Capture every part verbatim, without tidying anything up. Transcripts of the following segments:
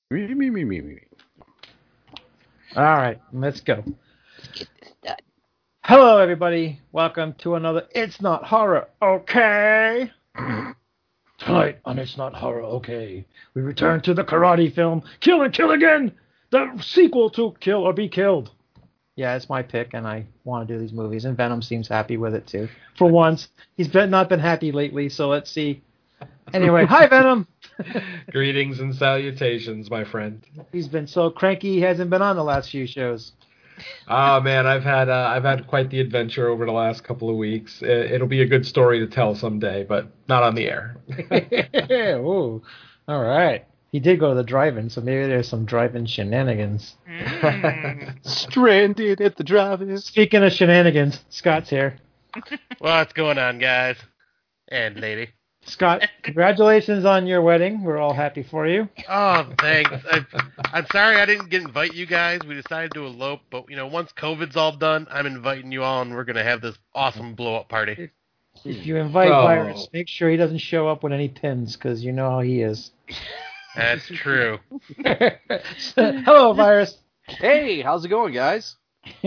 Me, me, me, me, me. All right, let's go. Hello, everybody. Welcome to another It's Not Horror, okay? Tonight on It's Not Horror, okay, we return to the karate film Kill and Kill Again, the sequel to Kill or Be Killed. Yeah, it's my pick, and I want to do these movies, and Venom seems happy with it, too. For once, he's been, not been happy lately, so let's see. Anyway, hi, Venom! Greetings and salutations, my friend. He's been so cranky, he hasn't been on the last few shows. Ah, man, I've had uh, I've had quite the adventure over the last couple of weeks. It, it'll be a good story to tell someday, but not on the air. Ooh, all right. He did go to the drive-in, so maybe there's some drive-in shenanigans. Mm. Stranded at the drive-in. Speaking of shenanigans, Scott's here. What's going on, guys? And lady. Scott, congratulations on your wedding. We're all happy for you. Oh, thanks. I, I'm sorry I didn't get invite you guys. We decided to elope, but you know, once COVID's all done, I'm inviting you all, and we're gonna have this awesome blow-up party. If you invite Oh. Virus, make sure he doesn't show up with any pins, because you know how he is. That's true. Hello, Virus. Hey, how's it going, guys?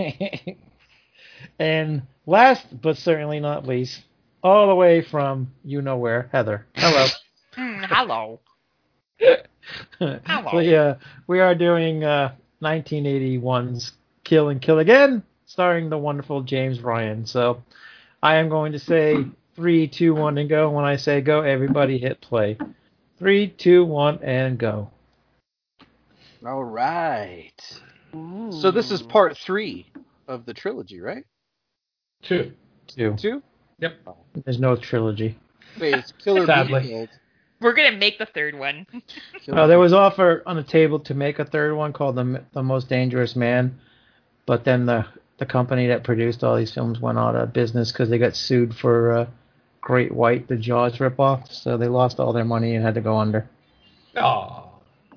And last but certainly not least, all the way from you know where, Heather. Hello. Mm, hello. Hello. So yeah, we are doing uh, nineteen eighty-one's Kill and Kill Again, starring the wonderful James Ryan. So I am going to say three, two, one, and go. When I say go, everybody hit play. Three, two, one, and go. All right. So this is part three of the trilogy, right? Two. Two. Two? Yep. There's no trilogy. Wait, it's Killer Sadly. Be Killed. We're gonna make the third one. Killer Uh, there was offer on the table to make a third one called the the Most Dangerous Man, but then the the company that produced all these films went out of business because they got sued for uh, Great White, the Jaws ripoff. So they lost all their money and had to go under. Oh.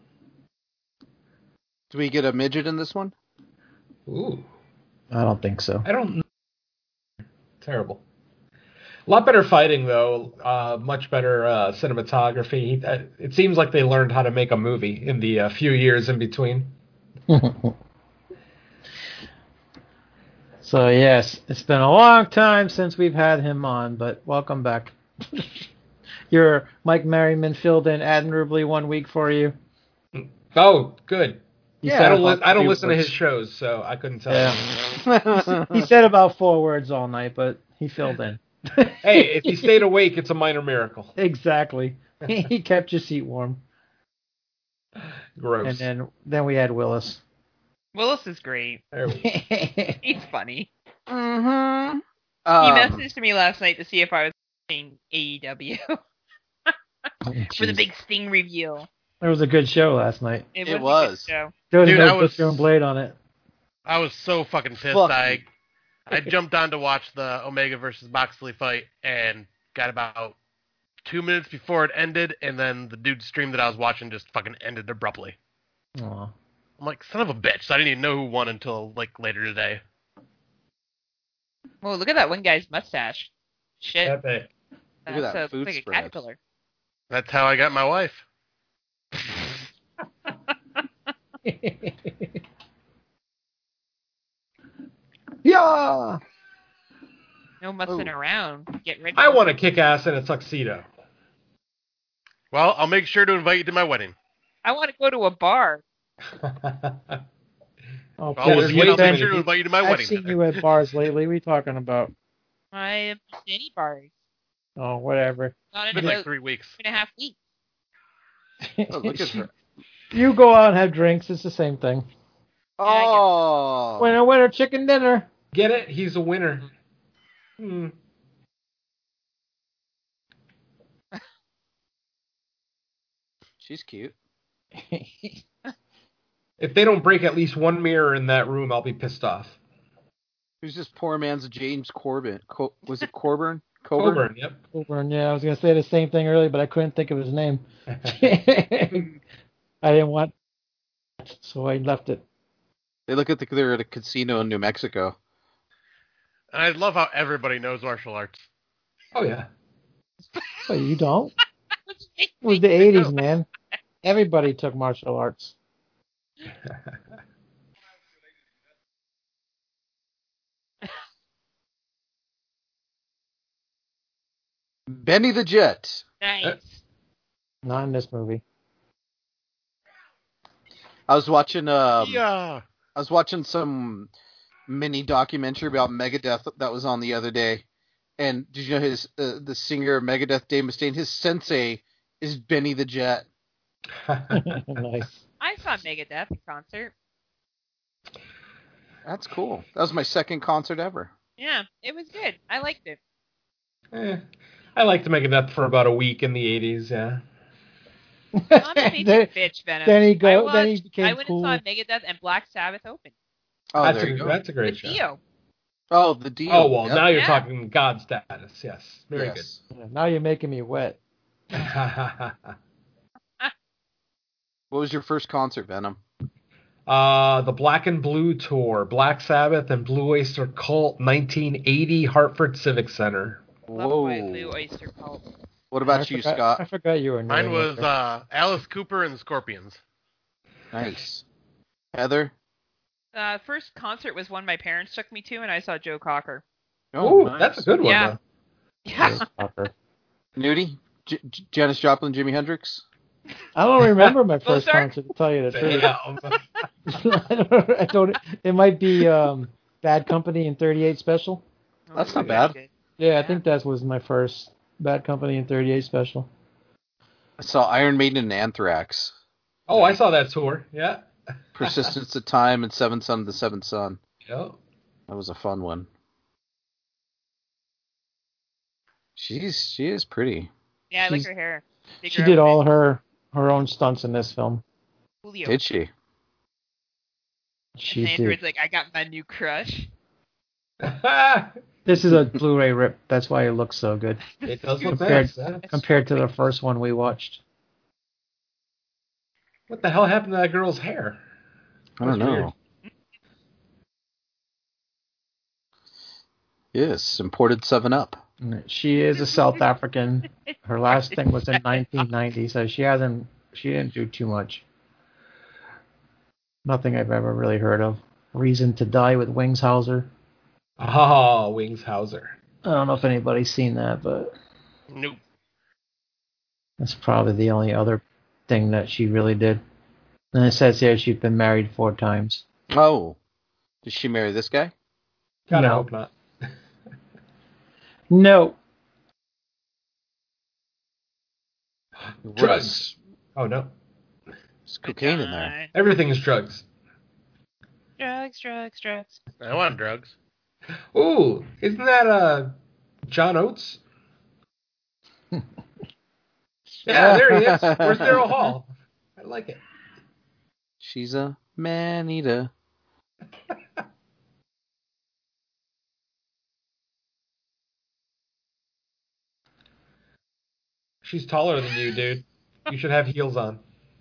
Do we get a midget in this one? Ooh. I don't think so. I don't. Terrible. A lot better fighting, though. Uh, much better uh, cinematography. Uh, It seems like they learned how to make a movie in the uh, few years in between. So yes, it's been a long time since we've had him on, but welcome back. Your Mike Merriman filled in admirably one week for you. Oh, good. Yeah, I don't, about li- I don't three listen to words. his shows, so I couldn't tell Yeah. you. He said about four words all night, but he filled in. Hey, if he stayed awake, it's a minor miracle. Exactly. He kept your seat warm. Gross. And then then we had Willis. Willis is great. There we go. He's funny. Mm-hmm. He Um, messaged me last night to see if I was watching A E W for the big Sting reveal. It was a good show last night. It, It was. was. A good show. There was Dude, no I was- Butcher and Blade on it. I was so fucking pissed. Fuck I you. I jumped on to watch the Omega versus Moxley fight and got about two minutes before it ended, and then the dude's stream that I was watching just fucking ended abruptly. Aw. I'm like, son of a bitch. So I didn't even know who won until like later today. Whoa, look at that one guy's mustache. Shit. Epic. That's Look at that a, food like a spread. caterpillar. That's how I got my wife. Yeah. No mussing Oh. around. Get ready. I want to kick ass in a tuxedo. Well, I'll make sure to invite you to my wedding. I want to go to a bar. Oh, I'll, there's please. way I'll too make many sure to invite you to my I've wedding. seen dinner. you at bars lately. What are you talking about? I have any bars. Oh, whatever. Not It's in been like about three weeks. two and a half weeks. Oh, look at her. You go out and have drinks. It's the same thing. Oh. Winner, winner, chicken dinner. Get it? He's a winner. Hmm. She's cute. If they don't break at least one mirror in that room, I'll be pissed off. Who's this poor man's James Corbin? Co- was it Coburn? Coburn? Coburn, yep. Coburn, yeah, I was going to say the same thing earlier, but I couldn't think of his name. I didn't want, so I left it. They look at the, they're at a casino in New Mexico. And I love how everybody knows martial arts. Oh, yeah. Oh, you don't? It was the eighties, man. Everybody took martial arts. Benny the Jet. Nice. Not in this movie. I was watching um yeah. I was watching some mini documentary about Megadeth that was on the other day. And did you know his uh, the singer of Megadeth, Dave Mustaine, his sensei is Benny the Jet. Nice. I saw Megadeth concert. That's cool. That was my second concert ever. Yeah, it was good. I liked it. Eh, I liked Megadeth for about a week in the eighties, yeah. I'm a then, basic bitch, Venom. then he I, go. watched, Then he became I went cool. and saw Megadeth and Black Sabbath open. Oh, that's there a, you go. That's a great With show. Dio. Oh, the deal. Oh, well, Yep. now you're Yeah. talking God status, yes. Very Yes. Yeah, now you're making me wet. good. What was your first concert, Venom? uh, the Black and Blue Tour, Black Sabbath and Blue Oyster Cult, nineteen eighty, Hartford Civic Center. Love Whoa. my Blue Oyster Cult. What I about you, forgot, Scott? I forgot you were. Mine New was Englander. uh, Alice Cooper and the Scorpions. Nice. Heather? Uh, first concert was one my parents took me to, and I saw Joe Cocker. Oh, nice. that's a good one, Yeah. though. Yeah. Fucker. Nudie? J- J- Janis Joplin, Jimi Hendrix? I don't remember my first Mozart? concert, to tell you the truth. Damn. I, don't, I don't. It might be um, Bad Company in thirty-eight Special. That's not Ooh, bad. good. Yeah, I Yeah. think that was my first Bad Company in thirty-eight Special. I saw Iron Maiden and Anthrax. Oh, I saw that tour, yeah. Persistence of Time and Seventh Son of the Seventh Son. Yeah. That was a fun one. She's she is pretty. Yeah, I like She's- her hair. Dig She her did out all with her her own stunts in this film. it. Julio. Did she? She and Android's did. like, I got my new crush. This is a Blu-ray rip. That's why it looks so good It does look Compared- nice. Yeah. compared to the first one we watched. What the hell happened to that girl's hair? I don't That's weird. know. Yes, imported Seven Up. She is a South African. Her last thing was in nineteen ninety, so she hasn't. She didn't do too much. Nothing I've ever really heard of. Reason to Die with Wings Hauser. Oh, Wings Hauser. I don't know if anybody's seen that, but Nope. that's probably the only other thing that she really did. And it says here she's been married four times. Oh. Did she marry this guy? Gotta No. hope not. No. Drugs. Oh, no. There's cocaine in there. Everything is drugs. Drugs, drugs, drugs. I want drugs. Ooh, isn't that uh, John Oates? Yeah, there he is. Where's Daryl Hall? I like it. She's a man-eater. She's taller than you, dude. You should have heels on.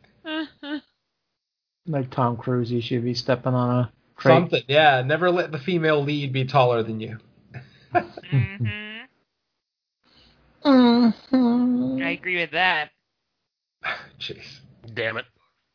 Like Tom Cruise, you should be stepping on a crate. Something, yeah. Never let the female lead be taller than you. hmm Mhm. I agree with that. Jeez. Damn it.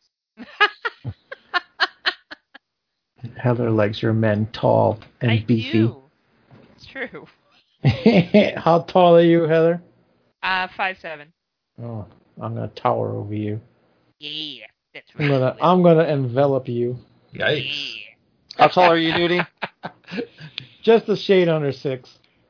Heather likes your men tall and I beefy. do. It's true. How tall are you, Heather? Uh, five seven. Oh, I'm gonna tower over you. Yeah, that's I'm right. gonna, I'm gonna envelop you. Yikes. Yeah. How tall are you, Nudie? Just a shade under six.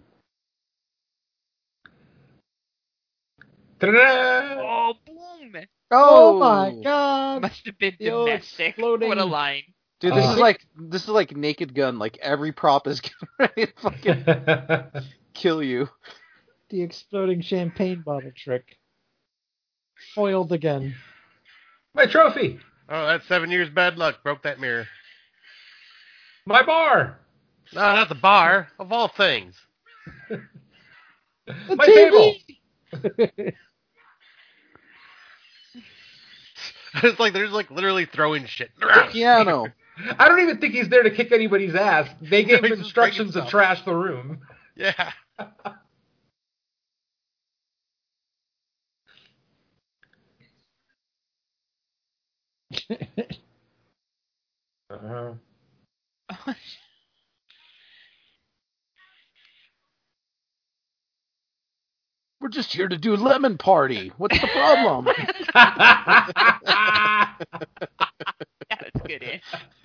Ta-da! Oh, boom! Oh, my God! Must have been The old domestic. exploding- What a line. Dude, this Uh, is like this is like Naked Gun. Like every prop is getting ready to fucking kill you. The exploding champagne bottle trick. Foiled again. My trophy! Oh, that's seven years bad luck. Broke that mirror. My bar! No, not the bar. Of all things. My table! It's like they're just like literally throwing shit. The piano. I don't even think he's there to kick anybody's ass. They gave He's him just instructions to breaking stuff. trash the room. Yeah. Uh-huh. We're just here to do lemon party. What's the problem? Yeah, that's good.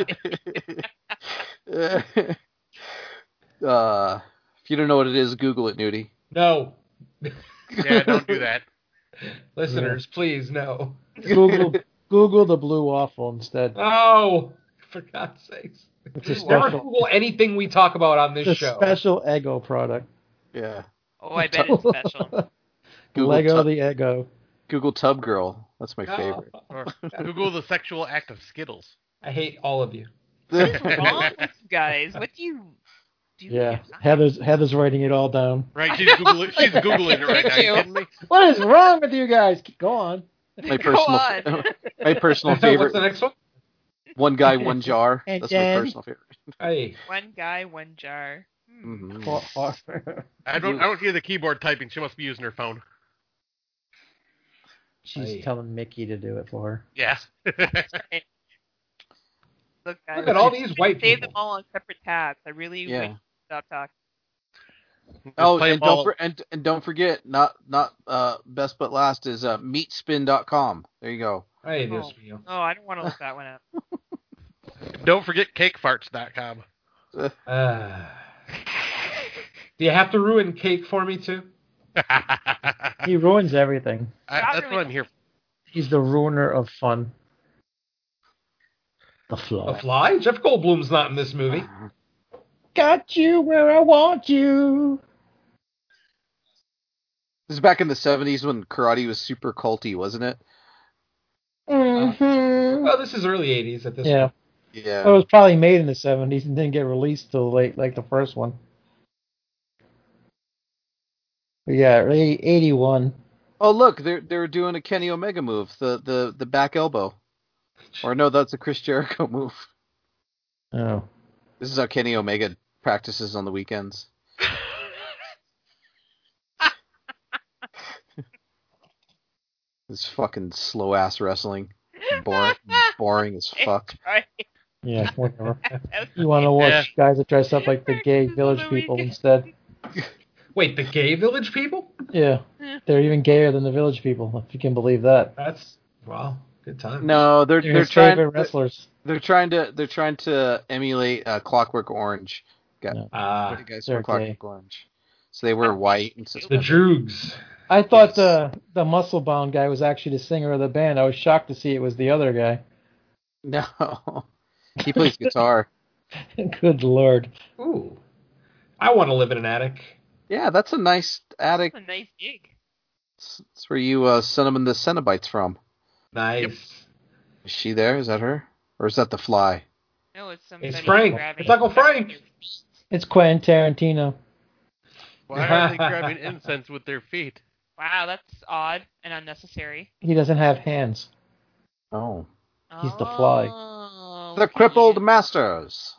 uh, if you don't know what it is, Google it, Nudie. No. Yeah, don't do that. Listeners, please, no. Google Google the blue waffle instead. Oh, for God's sakes. It's a Never special, Google anything we talk about on this it's a show. special Eggo product. Yeah. Oh, I bet it's special. Google Lego tub- the Eggo. Google Tub Girl. That's my Oh, favorite. Or Google the sexual act of Skittles. I hate all of you. What is wrong with you guys? What do you do? Yeah, with your time? Heather's Heather's writing it all down. Right? She's googling. She's googling it right now. You kidding me? What is wrong with you guys? Go on. My Go personal, on. my personal What's favorite. the next one? One guy, one jar. And That's my then- personal favorite. Hey. One guy, one jar. Hmm. Mhm. For- for- I don't. I don't hear the keyboard typing. She must be using her phone. She's Hey. telling Mickey to do it for her. Yeah. Look, guys, Look at all these white save people. them all on separate tabs. I really Yeah. wish you stop talking. Oh, Play and them all- don't for, and, and don't forget, not not uh, best but last is uh, meatspin dot com. There you go. Hey, Oh. Dios mío. Oh, I don't want to look that one up. Don't forget cake farts dot com. Uh, do you have to ruin cake for me, too? He ruins everything. I, that's what I'm here for. He's the ruiner of fun. The Fly. A fly? Jeff Goldblum's not in this movie. Got you where I want you. This is back in the seventies when karate was super culty, wasn't it? Mm-hmm. Well, this is early eighties at this Yeah. point. Yeah. It was probably made in the seventies and didn't get released till late, like the first one. But yeah, eighty-one. Oh, look, they're they're doing a Kenny Omega move, the the the back elbow. Or no, that's a Chris Jericho move. Oh. This is how Kenny Omega practices on the weekends. This fucking slow ass wrestling, boring, boring as fuck. Right. Yeah, whatever. You want to watch Yeah. guys that dress up like the gay Practices on village the people weekend. instead. Wait, the gay village people? Yeah. They're even gayer than the village people, if you can believe that. That's, wow, good time. No, they're They're they're his trying favorite wrestlers. they're trying to they're trying to emulate uh, Clockwork Orange. Got No. Ah, what do you guys they're wear Clockwork gay. Orange? So they wear white and so the Droogs. I thought Yes. the the muscle bound guy was actually the singer of the band. I was shocked to see it was the other guy. no, he plays guitar. Good lord. Ooh. I want to live in an attic. Yeah, that's a nice attic. That's a nice gig. That's where you uh, send them the Cenobites from. Nice. Is she there? Is that her? Or is that the fly? No, it's somebody It's Frank. grabbing- It's Uncle Frank. It's Quentin Tarantino. Why are they grabbing incense with their feet? Wow, that's odd and unnecessary. He doesn't have hands. Oh. He's the fly. Oh, The okay. Crippled Masters.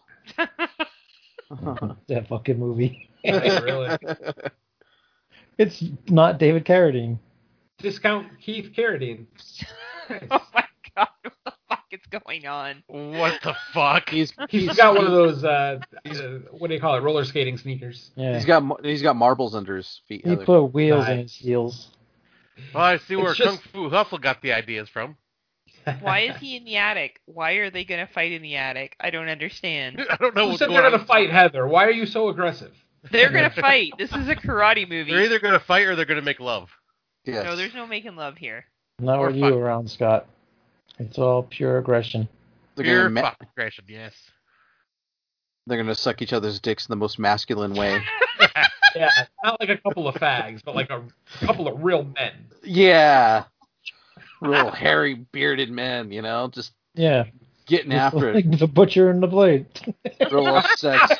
That fucking movie. Really? It's not David Carradine. Discount Keith Carradine. Oh my god, what the fuck is going on? What the fuck? He's He's got one of those, uh, uh, what do you call it, roller skating sneakers. Yeah. he's got he's got marbles under his feet. He Heather. put wheels in Nice. his heels. Well, I see where It's just- Kung Fu Hustle got the ideas from. Why is he in the attic? Why are they gonna fight in the attic? I don't understand. I don't know Who what's said going they're on. going to fight Heather? Why are you so aggressive? They're gonna fight. This is a karate movie. They're either going to fight or they're going to make love. Yes. No, there's no making love here. Not Or with you fuck. around, Scott. It's all pure aggression. They're Pure gonna ma- fuck aggression, yes. they're gonna suck each other's dicks in the most masculine way. Yeah, not like a couple of fags, but like a couple of real men. Yeah. Real hairy bearded men, you know, just Yeah. getting after it. Like the butcher and the blade. Real rough sex.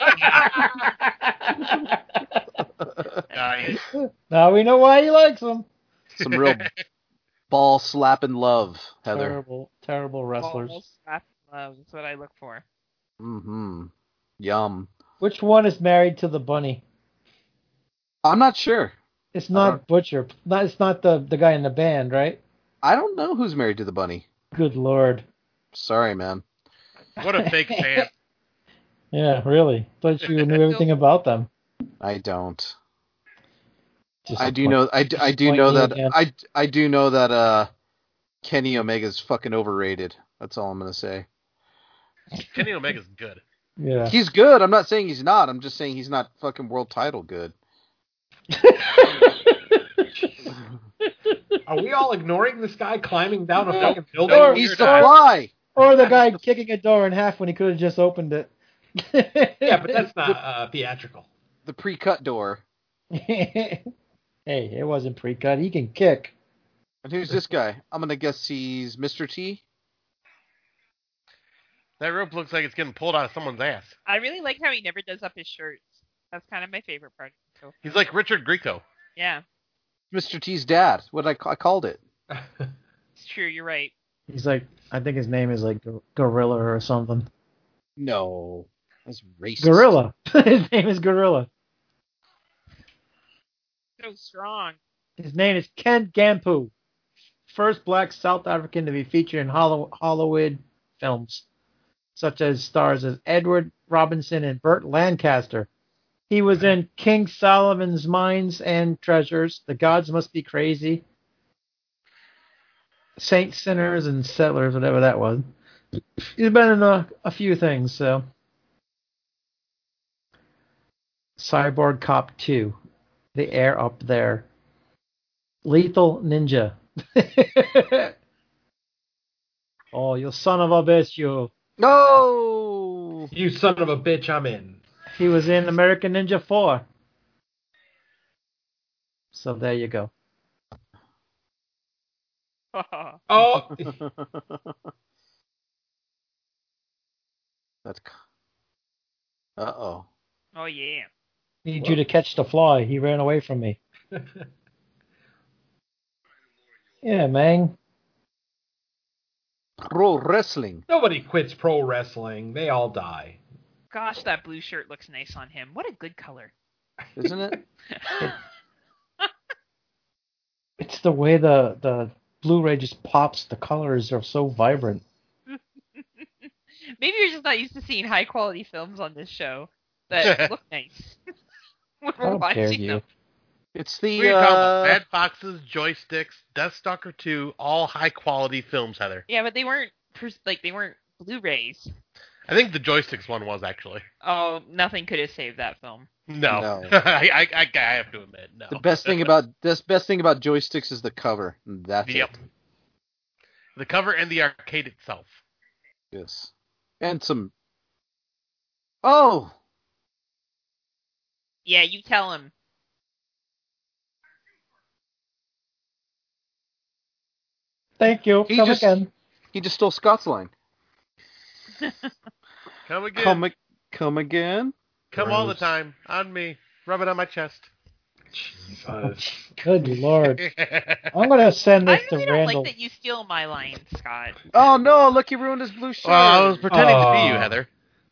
Nice. Now we know why he likes them. Some real ball slapping love, Heather. Terrible, terrible wrestlers. Balls, slap, love. That's what I look for. Mm-hmm. Yum. Which one is married to the bunny? I'm not sure. It's I not don't- Butcher. Not, it's not the, the guy in the band, right? I don't know who's married to the bunny. Good lord. Sorry, man. What a fake fan. Yeah, really. Thought you knew everything about them. I don't. Just I do know. I, do- I do disappoint know me that. again. I I do know that. Uh, Kenny Omega's fucking overrated. That's all I'm gonna say. Kenny Omega's good. Yeah. He's good. I'm not saying he's not. I'm just saying he's not fucking world title good. Are we all ignoring this guy climbing down a fucking building? Or- He's You're the not. fly. Or the guy kicking a door in half when he could have just opened it. Yeah, but that's not uh, theatrical. The pre-cut door. Hey, it wasn't pre-cut. He can kick. And who's this guy? I'm gonna guess he's Mister T. That rope looks like it's getting pulled out of someone's ass. I really like how he never does up his shirts. That's kind of my favorite part. So, He's like Richard Grieco. yeah, Mister T's dad. What I, ca- I called it. it's true. You're right. He's like, I think his name is like Gor- Gorilla or something. No, that's racist. Gorilla. His name is Gorilla. So strong. His name is Ken Gampu. First black South African to be featured in Hollow- Hollywood films, such as stars as Edward Robinson and Burt Lancaster. He was in King Solomon's Mines and Treasures, The Gods Must Be Crazy, Saints, Sinners, and Settlers, whatever that was. He's been in a, a few things, so. Cyborg Cop two, The Air Up There, Lethal Ninja. Oh, you son of a bitch, you. No. You son of a bitch, I'm in. He was in American Ninja four. So there you go. Oh, That's. Uh oh. Oh yeah. Need you to catch the fly. He ran away from me. Yeah, man. Pro wrestling. nobody quits pro wrestling. They all die. Gosh, that blue shirt looks nice on him. What a good color. Isn't it? It's the way the, the Blu-ray just pops. The colors are so vibrant. Maybe you're just not used to seeing high quality films on this show that look nice. when we're How dare watching you. them. It's the. We're talking about Uh, Bad Foxes, Joysticks, Deathstalker two, all high quality films, Heather. Yeah, but they weren't pers- like they weren't Blu-rays. I think the Joysticks one was actually. Oh, nothing could have saved that film. No, No. I, I, I, I have to admit, no. the best thing about this best thing about joysticks is the cover. That's Yep. it. The cover and the arcade itself. Yes. And some. Oh. Yeah, you tell him. Thank you. He Come just- again. He just stole Scott's line. Come again. Come, a- come again. Come all the Gross. time. On me. Rub it on my chest. Jesus. Good Lord. I'm going to send I this really to don't Randall. like that you steal my lines, Scott. Oh no! Look, he ruined his blue shirt. well, I was pretending to be you, Aw. Heather.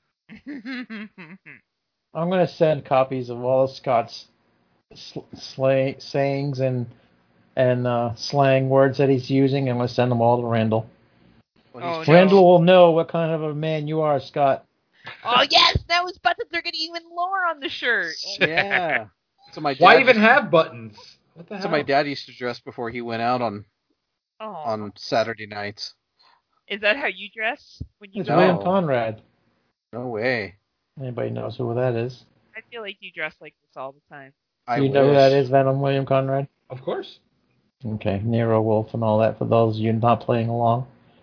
I'm going to send copies of all of Scott's sl- slang, sayings and and uh, slang words that he's using. I'm going to send them all to Randall. Oh, no. Randall will know what kind of a man you are, Scott. Oh yes, now his buttons are getting even lower on the shirt. Yeah. So my dad Why even used- have buttons? What the hell? So my dad used to dress before he went out on Oh, on Saturday nights. is that how you dress when you It's go? No. William Conrad. No way. Anybody knows who that is? I feel like you dress like this all the time. I Do you know who that wish. is, Venom William Conrad? Of course. Okay, Nero Wolf and all that for those of you not playing along.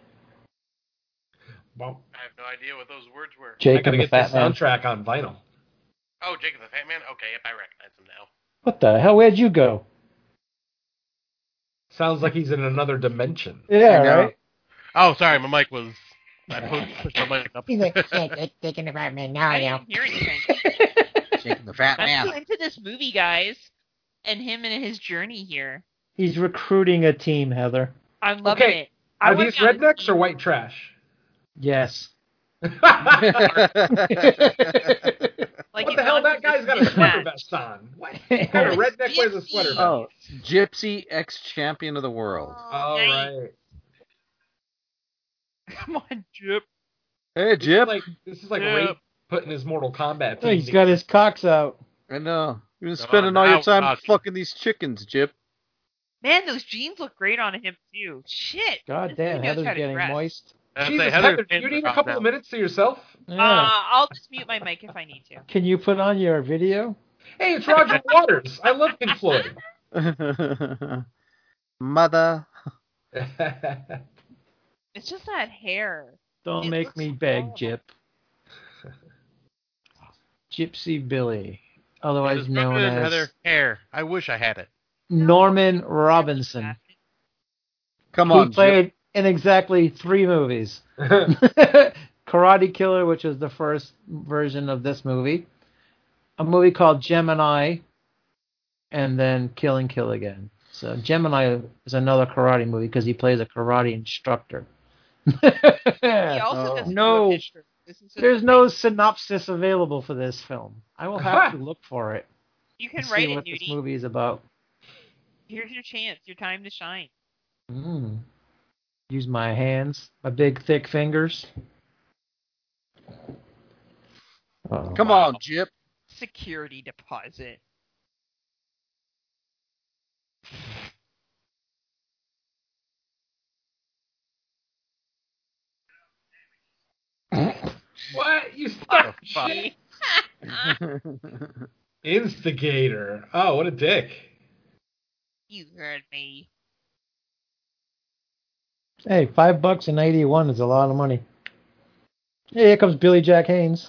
Well, I have no idea what those words were. I Jake gotta and the get Fat this Man. soundtrack on vinyl. Oh, Jacob the Fat Man? Okay, yep, I recognize him now. What the hell? Where'd you go? Sounds like he's in another dimension. Yeah, I know. right? Oh, sorry, my mic was... I pushed, pushed my mic up. He's like, yeah, Jake, Jake and the Fat Man. Now I I know. didn't hear anything. Shaking the fat I'm man. too into this movie, guys, and him and his journey here. He's recruiting a team, Heather. I'm loving Okay, it. I Are wanna these be on his rednecks or team. white trash? Yes. Like What if the hell? John That was guy's got a this sweater match. vest on. What kind of redneck wears a sweater vest? Oh, Gypsy ex-champion of the world. Oh, All nice. right. Come on, Jip. Hey, This is Jip. like this is like Jip. Ray putting his Mortal Kombat Oh, team. he's got his cocks out. I know. You've been Come spending on, all your now, time Rocky. fucking these chickens, Jip. Man, those jeans look great on him too. Shit. God This damn, dude knows Heather's how to getting dress. moist. I'd say Jesus, Heather Heather, fans you are need a out couple now. of minutes to yourself. Yeah. Uh, I'll just mute my mic if I need to. Can you put on your video? Hey, it's Roger Waters. I love Pink Floyd. Mother. It's just that hair. Don't It make looks me beg, horrible. Jip. Gypsy Billy, It otherwise is known Robin and as Heather hair. I wish I had it. Norman Robinson. Come He on, Jip. played in exactly three movies. Karate Killer, which was the first version of this movie. A movie called Gemini. And then Kill and Kill Again. So Gemini is another karate movie because he plays a karate instructor. He also Oh. doesn't No. do a picture. This is just There's the no thing. synopsis available for this film. I will have to look for it You and can write see it, what this Nudie. movie is about. Here's your chance. Your time to shine. Mm. Use my hands, my big thick fingers. Uh-oh. Come Wow. on, Jip. Security deposit. What? You start fuck? shit? Instigator. Oh, what a dick. You heard me. Hey, five bucks and eighty-one is a lot of money. Hey, here comes Billy Jack Haynes.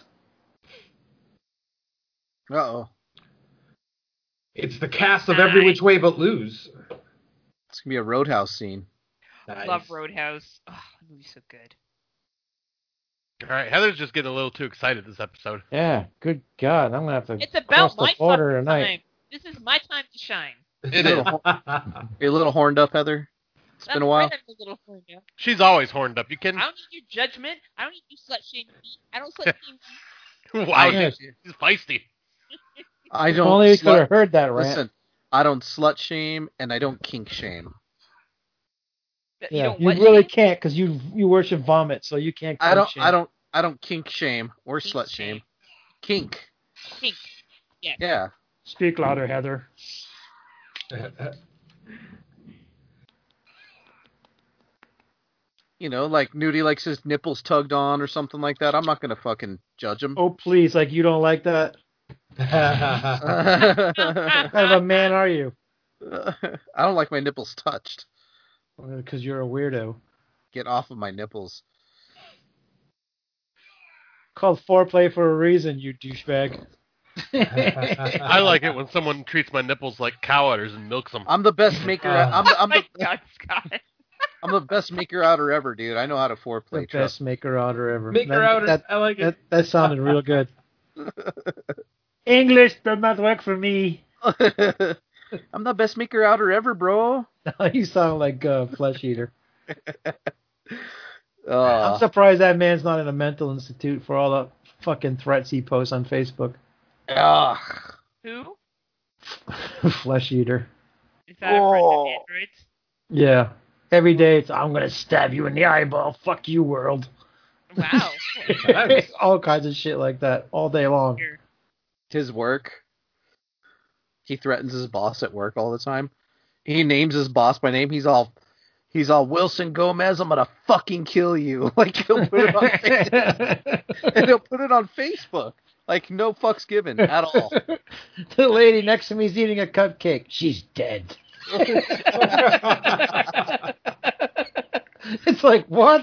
Uh-oh. It's the cast of Every Which Way But Lose. It's going to be a Roadhouse scene. Nice. Love Roadhouse. Oh, the movie's so good. All right, Heather's just getting a little too excited this episode. Yeah, good God, I'm gonna have to It's cross about the my border fucking tonight. time. This is my time to shine. It is. You a little horned up, Heather? It's That's been a while. right, I'm a little horned up. She's always horned up. You I kidding? don't need your judgment. I don't need you slut shaming me. I don't slut shame you. Wow, Yeah. she's, she's feisty. I If don't only we could slut... have heard that rant. Listen, I don't slut shame and I don't kink shame. You Yeah, don't you what really shame? can't because you you worship vomit, so you can't. I don't shame. I don't I don't kink shame or Kink slut shame. shame. Kink. Pink. Yes. Yeah. Speak louder, Heather. You know, like Nudie likes his nipples tugged on or something like that. I'm not gonna fucking judge him. Oh please, like you don't like that? What kind of a man are you? I don't like my nipples touched. Because you're a weirdo. Get off of my nipples. Called foreplay for a reason, you douchebag. I like it when someone treats my nipples like cow udders and milks them. I'm the best maker. Uh. I'm the, I'm Oh my the God, Scott. I'm the best maker outer ever, dude. I know how to The foreplay. best Trust. maker outer ever. Make her that, outer. That, I like it. that, that sounded real good. English does not work for me. I'm the best maker outer ever, bro. You sound like a flesh eater. I'm Uh, surprised that man's not in a mental institute for all the fucking threats he posts on Facebook. ugh. Who? Flesh eater. Is that a friend Oh. of Android's? Yeah. Every day it's, I'm going to stab you in the eyeball. Fuck you, world. Wow. Nice. All kinds of shit like that all day long. Here. His work. He threatens his boss at work all the time. He names his boss by name. He's all, he's all Wilson Gomez. I'm gonna fucking kill you. Like he'll put it on Facebook. And he'll put it on Facebook. Like no fucks given at all. The lady next to me is eating a cupcake. She's dead. It's like, what?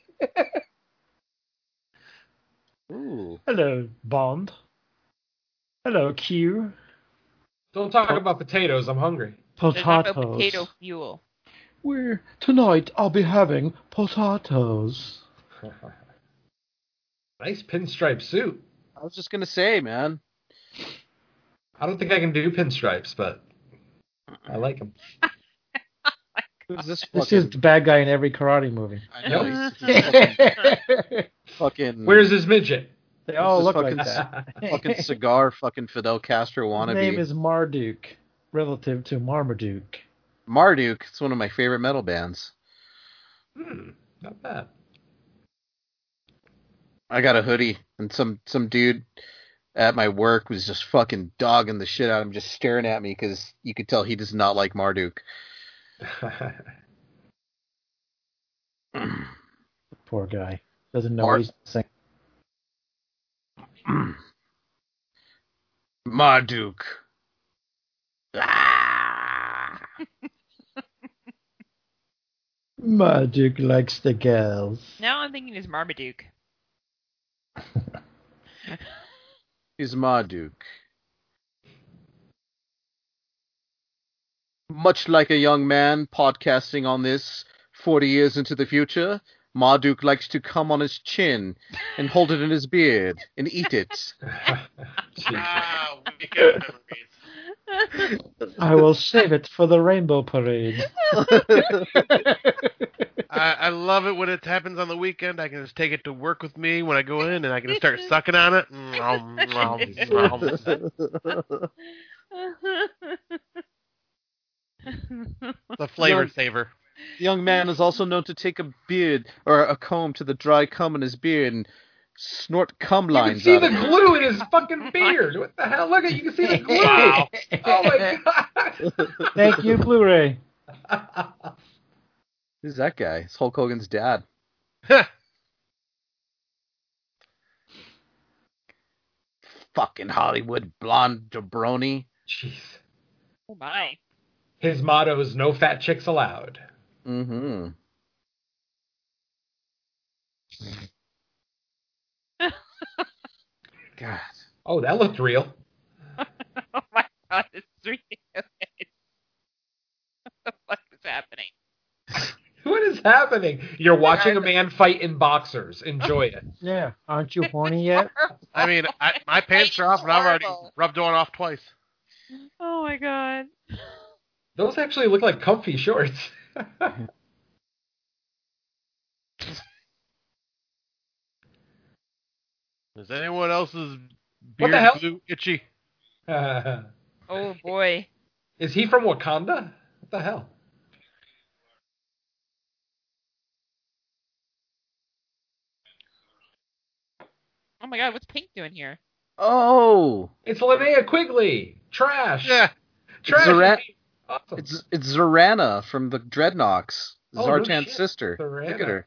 Ooh. Hello, Bond. Hello, Q. Don't talk about potatoes. I'm hungry. There's not no Potatoes. potato fuel. We're, tonight I'll be having potatoes. Nice pinstripe suit. I was just gonna say, man. I don't think I can do pinstripes, but I like them. Who's this This fucking? is the bad guy in every karate movie. I know. He's, he's fucking, fucking. Where's his midget? They all This look fucking like that. fucking cigar? Fucking Fidel Castro wannabe. His name is Marduk, relative to Marmaduke. Marduk. It's one of my favorite metal bands. Hmm, not bad. I got a hoodie, and some some dude at my work was just fucking dogging the shit out of him, just staring at me because you could tell he does not like Marduk. Poor guy. Doesn't know Mar- what he's saying. Marduk. Ah! Marduk likes the girls. Now I'm thinking it's Marmaduke. He's Marduk. Much like a young man podcasting on this forty years into the future, Marduk likes to come on his chin and hold it in his beard and eat it. Ah, weekend memories. I will save it for the rainbow parade. I, I love it when it happens on the weekend. I can just take it to work with me when I go in, and I can just start sucking on it. Nom, nom, nom. The flavor Young- saver. The young man is also known to take a beard or a comb to the dry cum in his beard and snort cum You can lines see out the of it. glue in his fucking beard. What the hell? Look at you can see the glue. Wow. Oh my god. Thank you, Blu-ray. Who's that guy? It's Hulk Hogan's dad. Fucking Hollywood blonde jabroni. Jeez. Oh my. His motto is no fat chicks allowed. Mm-hmm. God. Oh, that looked real. Oh my god, it's ridiculous. What the fuck is happening? What is happening? You're watching a man fight in boxers. Enjoy it. Yeah. Aren't you horny yet? I mean, I, my pants are off, and I've already Horrible. rubbed one off twice. Oh my god. Those actually look like comfy shorts. Is anyone else's What beard the hell? glue itchy? Oh boy. Is he from Wakanda? What the hell? Oh my god, what's Pink doing here? Oh, It's Linnea Quigley. Trash. Yeah. Trash. Zara- Awesome. it's it's Zorana from the Dreadnoks, Oh, no Zartan's shit. sister. Look at Zorana. her.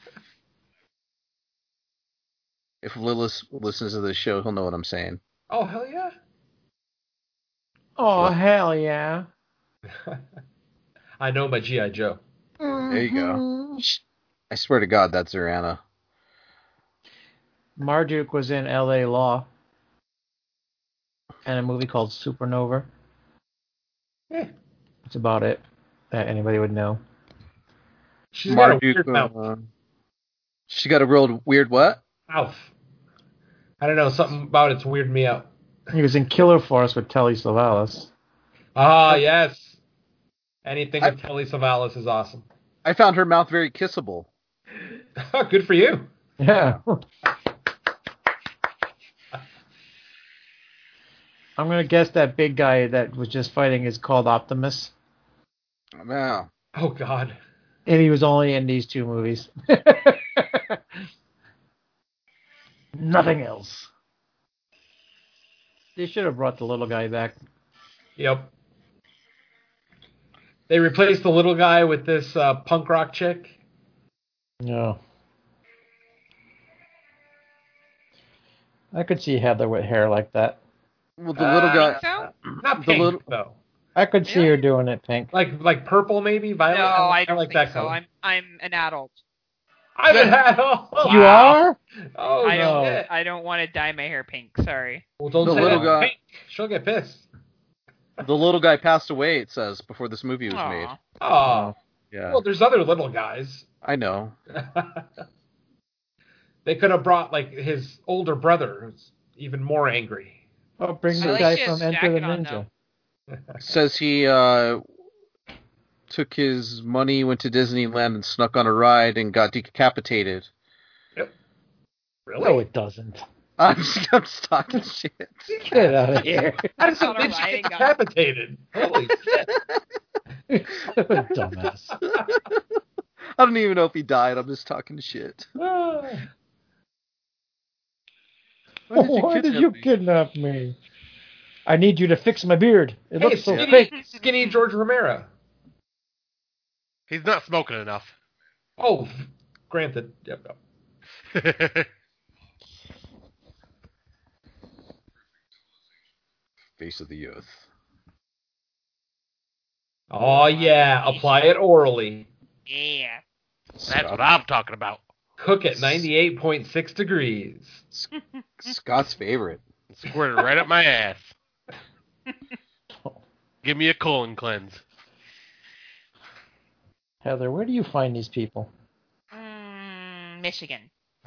If Lilith listens to this show, he'll know what I'm saying. Oh, hell yeah. Oh, hell yeah. I know my G I. Joe. There you go. I swear to God, that's Zorana. Marduk was in L A Law and a movie called Supernova. Yeah. That's about it that anybody would know. She's got a Marduk, weird mouth. uh, she got a real weird what? mouth. I don't know, something about it's weirded me out. He was in Killer Force with Telly Savalas. Ah, yes. Anything I- with Telly Savalas is awesome. I found her mouth very kissable. Good for you. Yeah. I'm going to guess that big guy that was just fighting is called Optimus. Wow. Oh, God. And he was only in these two movies. Nothing else. They should have brought the little guy back. Yep. They replaced the little guy with this uh, punk rock chick. No. I could see Heather with hair like that. Well, the little Uh, guy. So? Not The pink, little- though. I could see her doing it pink. Like like purple, maybe? Violet? No, I don't like think that so. color. I'm I'm an adult. I'm an adult. You are? Oh, I don't no. I don't want to dye my hair pink. Sorry. Well, don't The say little that. guy- Pink. She'll get pissed. The little guy passed away, it says, before this movie was made. Aw. Oh. Yeah. Well, there's other little guys. I know. They could have brought, like, his older brother, who's even more angry. Oh, bring I the like guy his from Enter the jacket on, Ninja. though. Says he uh, took his money, went to Disneyland, and snuck on a ride and got decapitated. Really? No, it doesn't. I'm just, I'm just talking shit. Get out of here. How does On a a bitch ride get and got- decapitated? Holy shit. Dumbass. I don't even know if he died. I'm just talking shit. Ah. Why did you kidnap me? I need you to fix my beard. It Hey, looks so skinny, fake. skinny George Romero. He's not smoking enough. Oh, granted. Yep. yep. Face of the Earth. Oh, yeah. Apply it orally. Yeah. That's what I'm talking about. Cook at ninety-eight point six degrees. Scott's favorite. Squirt it right up my ass. Give me a colon cleanse. Heather, where do you find these people? Mm, Michigan.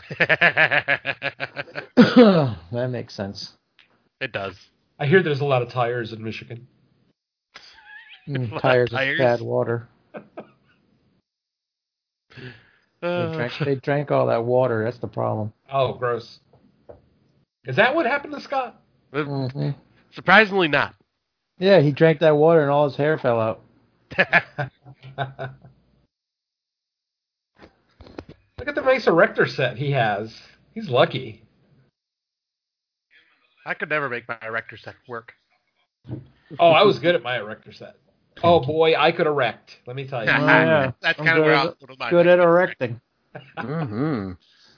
That makes sense. It does. I hear there's a lot of tires in Michigan. Mm, tires of Tires? bad water. They Uh, drank, they drank all that water. That's the problem. Oh, gross. Is that what happened to Scott? hmm surprisingly not. Yeah, he drank that water and all his hair fell out. Look at the nice erector set he has. He's lucky. I could never make my erector set work. Oh, I was good at my erector set. Oh boy, I could erect. Let me tell you. Oh, yeah. That's I'm kind of good where at- I was with mine. Good at erecting. Mm-hmm.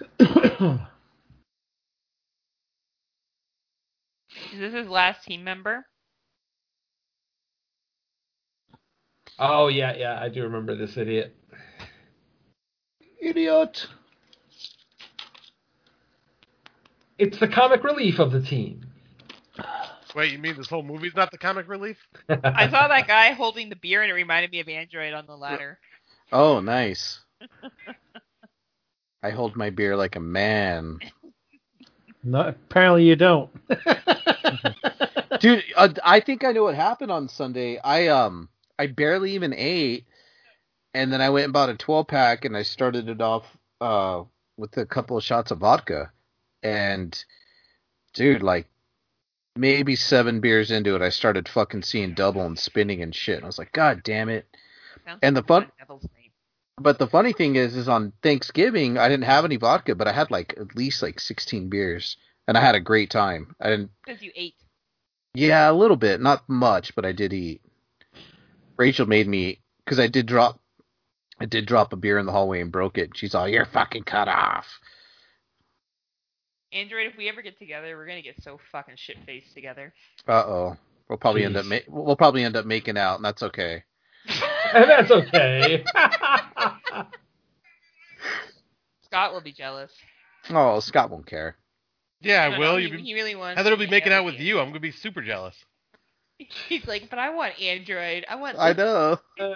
Is this his last team member? Oh yeah, yeah, I do remember this idiot. Idiot. It's the comic relief of the team. Wait, you mean this whole movie's not the comic relief? I saw that guy holding the beer and it reminded me of Android on the ladder. Oh, nice. I hold my beer like a man. No, apparently you don't. Dude, uh, I think I know what happened on Sunday. I um I barely even ate, and then I went and bought a twelve pack, and I started it off uh with a couple of shots of vodka, and dude, like maybe seven beers into it, I started fucking seeing double and spinning and shit. And I was like, God damn it! Sounds And like the fun- a devil's name. But the funny thing is, is on Thanksgiving I didn't have any vodka, but I had like at least like sixteen beers, and I had a great time. I didn't. Because you ate. Yeah, a little bit, not much, but I did eat. Rachel made me, because I did drop, I did drop a beer in the hallway and broke it. She's all, "You're fucking cut off." Android, if we ever get together, we're gonna get so fucking shit faced together. Uh oh, we'll probably end Jeez. up, ma- we'll probably end up making out, and that's okay. And that's okay. Scott will be jealous. Oh, Scott won't care. Yeah, I No, will. no, You he, be, he really wants. Heather will to be making hang out with you. I'm gonna be super jealous. He's like, but I want Android. I want. I this." know.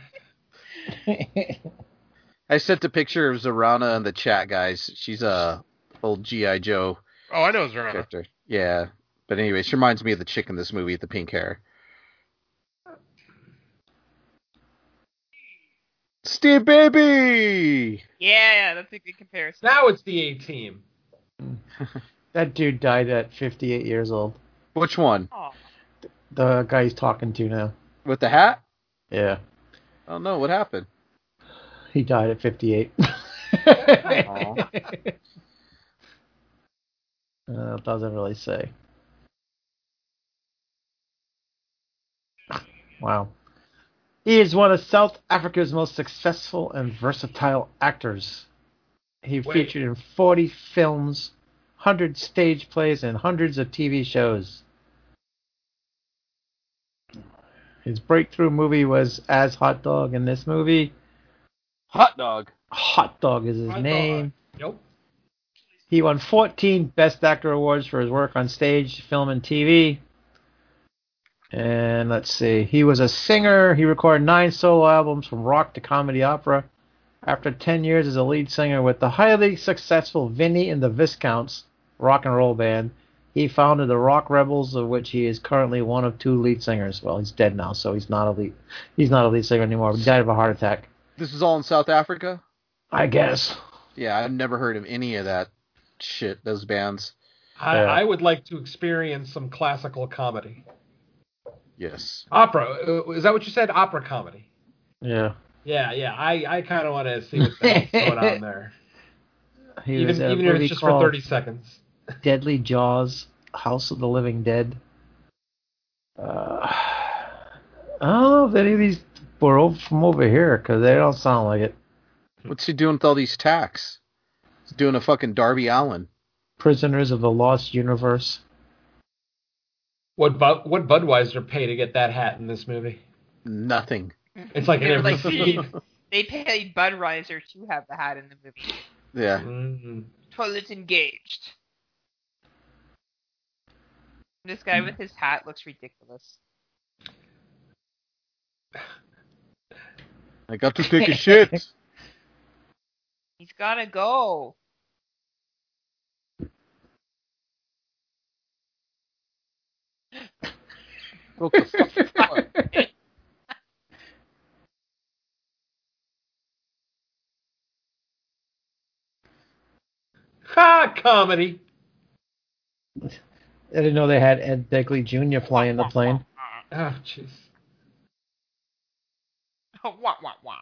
I sent a picture of Zorana in the chat, guys. She's a old G I. Joe Oh, I know it's Verona. character. Yeah, but anyway, she reminds me of the chick in this movie with the pink hair. Steve Baby! Yeah, that's a good comparison. Now it's the A team. That dude died at fifty-eight years old. Which one? Oh, The guy he's talking to now. With the hat? Yeah. Oh no, what happened? He died at fifty-eight. Aw. Uh, it doesn't really say. Wow. He is one of South Africa's most successful and versatile actors. He Wait. featured in forty films, one hundred stage plays, and hundreds of T V shows. His breakthrough movie was As Hot Dog. In this movie, Hot dog. Hot Dog is his Hot name. Nope. He won fourteen Best Actor awards for his work on stage, film, and T V. And let's see, he was a singer. He recorded nine solo albums from rock to comedy opera. After ten years as a lead singer with the highly successful Vinnie and the Viscounts rock and roll band, he founded the Rock Rebels, of which he is currently one of two lead singers. Well, he's dead now, so he's not a lead. He's not a lead singer anymore. He died of a heart attack, This is all in South Africa? I guess. Yeah, I've never heard of any of that shit, those bands. I, Yeah. I would like to experience some classical comedy. Yes. Opera. Uh, Is that what you said? Opera comedy. Yeah. Yeah, yeah. I, I kind of want to see what's going on there. He Even was in a even if movie it's just called, for thirty seconds. Deadly Jaws, House of the Living Dead. Uh, I don't know if any of these were over from over here, because they don't sound like it. What's he doing with all these tacks? He's doing a fucking Darby Allin. Prisoners of the Lost Universe. What Bud, what Budweiser pay to get that hat in this movie? Nothing. It's like in They were every like, scene. they paid Budweiser to have the hat in the movie. Yeah. Mhm. Toilet engaged. This guy with his hat looks ridiculous. I got to take a shit. He's gotta go. What the fuck? Ha! Comedy. I didn't know they had Ed Begley Junior flying the plane. Oh, jeez. wah, wah, wah.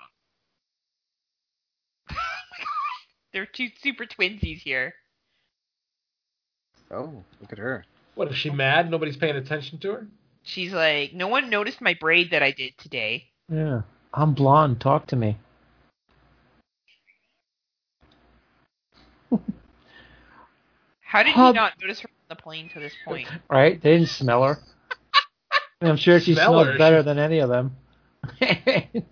Oh my God. They're two super twinsies here. Oh, look at her. What, is she mad? Nobody's paying attention to her? She's like, no one noticed my braid that I did today. Yeah. I'm blonde. Talk to me. How did Hub- he not notice her on the plane to this point? Right? They didn't smell her. I'm sure she Smell smelled her. better than any of them. It's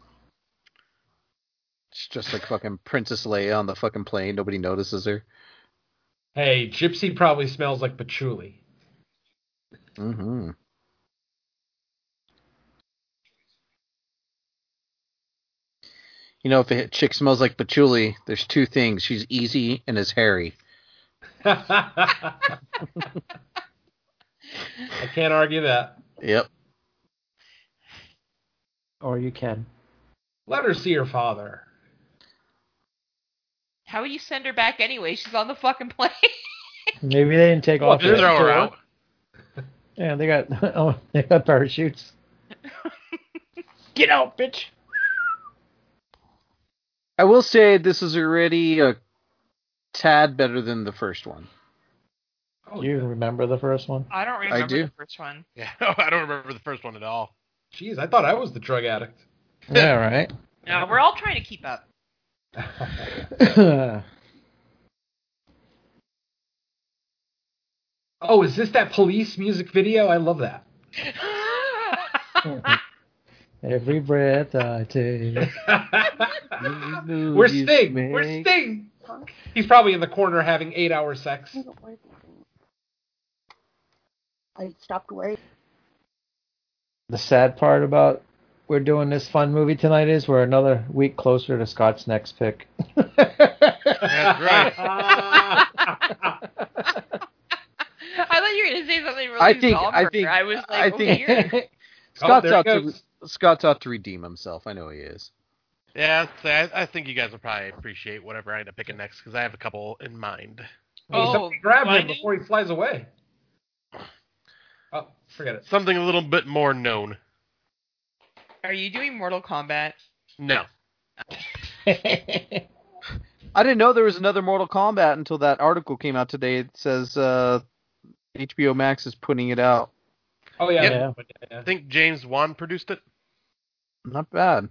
just like fucking Princess Leia on the fucking plane. Nobody notices her. Hey, Gypsy probably smells like patchouli. Mm-hmm. You know, if a chick smells like patchouli, there's two things. She's easy and is hairy. I can't argue that. Yep. Or you can. Let her see her father. How would you send her back anyway? She's on the fucking plane. Maybe they didn't take Well, off. just yet. Throw her out. Yeah, they got oh, they got parachutes. Get out, bitch. I will say this is already a tad better than the first one. Oh, You remember the first one? I don't remember do. the first one. Yeah, I don't remember the first one at all. jeez, I thought I was the drug addict. Yeah, right. No, we're all trying to keep up. Oh, is this that police music video? I love that. Every breath I take. Where's Sting? Where's Sting? He's probably in the corner having eight hour sex. I stopped worrying. The sad part about we're doing this fun movie tonight is we're another week closer to Scott's next pick. That's right. I thought you were going to say something really I think- somber. I think- I was like, I think- okay, you're... Scott's there he out to goes. Scott's out to redeem himself. I know he is. Yeah, so I, I think you guys will probably appreciate whatever I end up picking next because I have a couple in mind. Hey, Oh, somebody grab him finding? before he flies away. Oh, forget it. Something a little bit more known. Are you doing Mortal Kombat? No. I didn't know there was another Mortal Kombat until that article came out today. It says uh, H B O Max is putting it out. Oh yeah. Yeah. yeah. I think James Wan produced it. Not bad.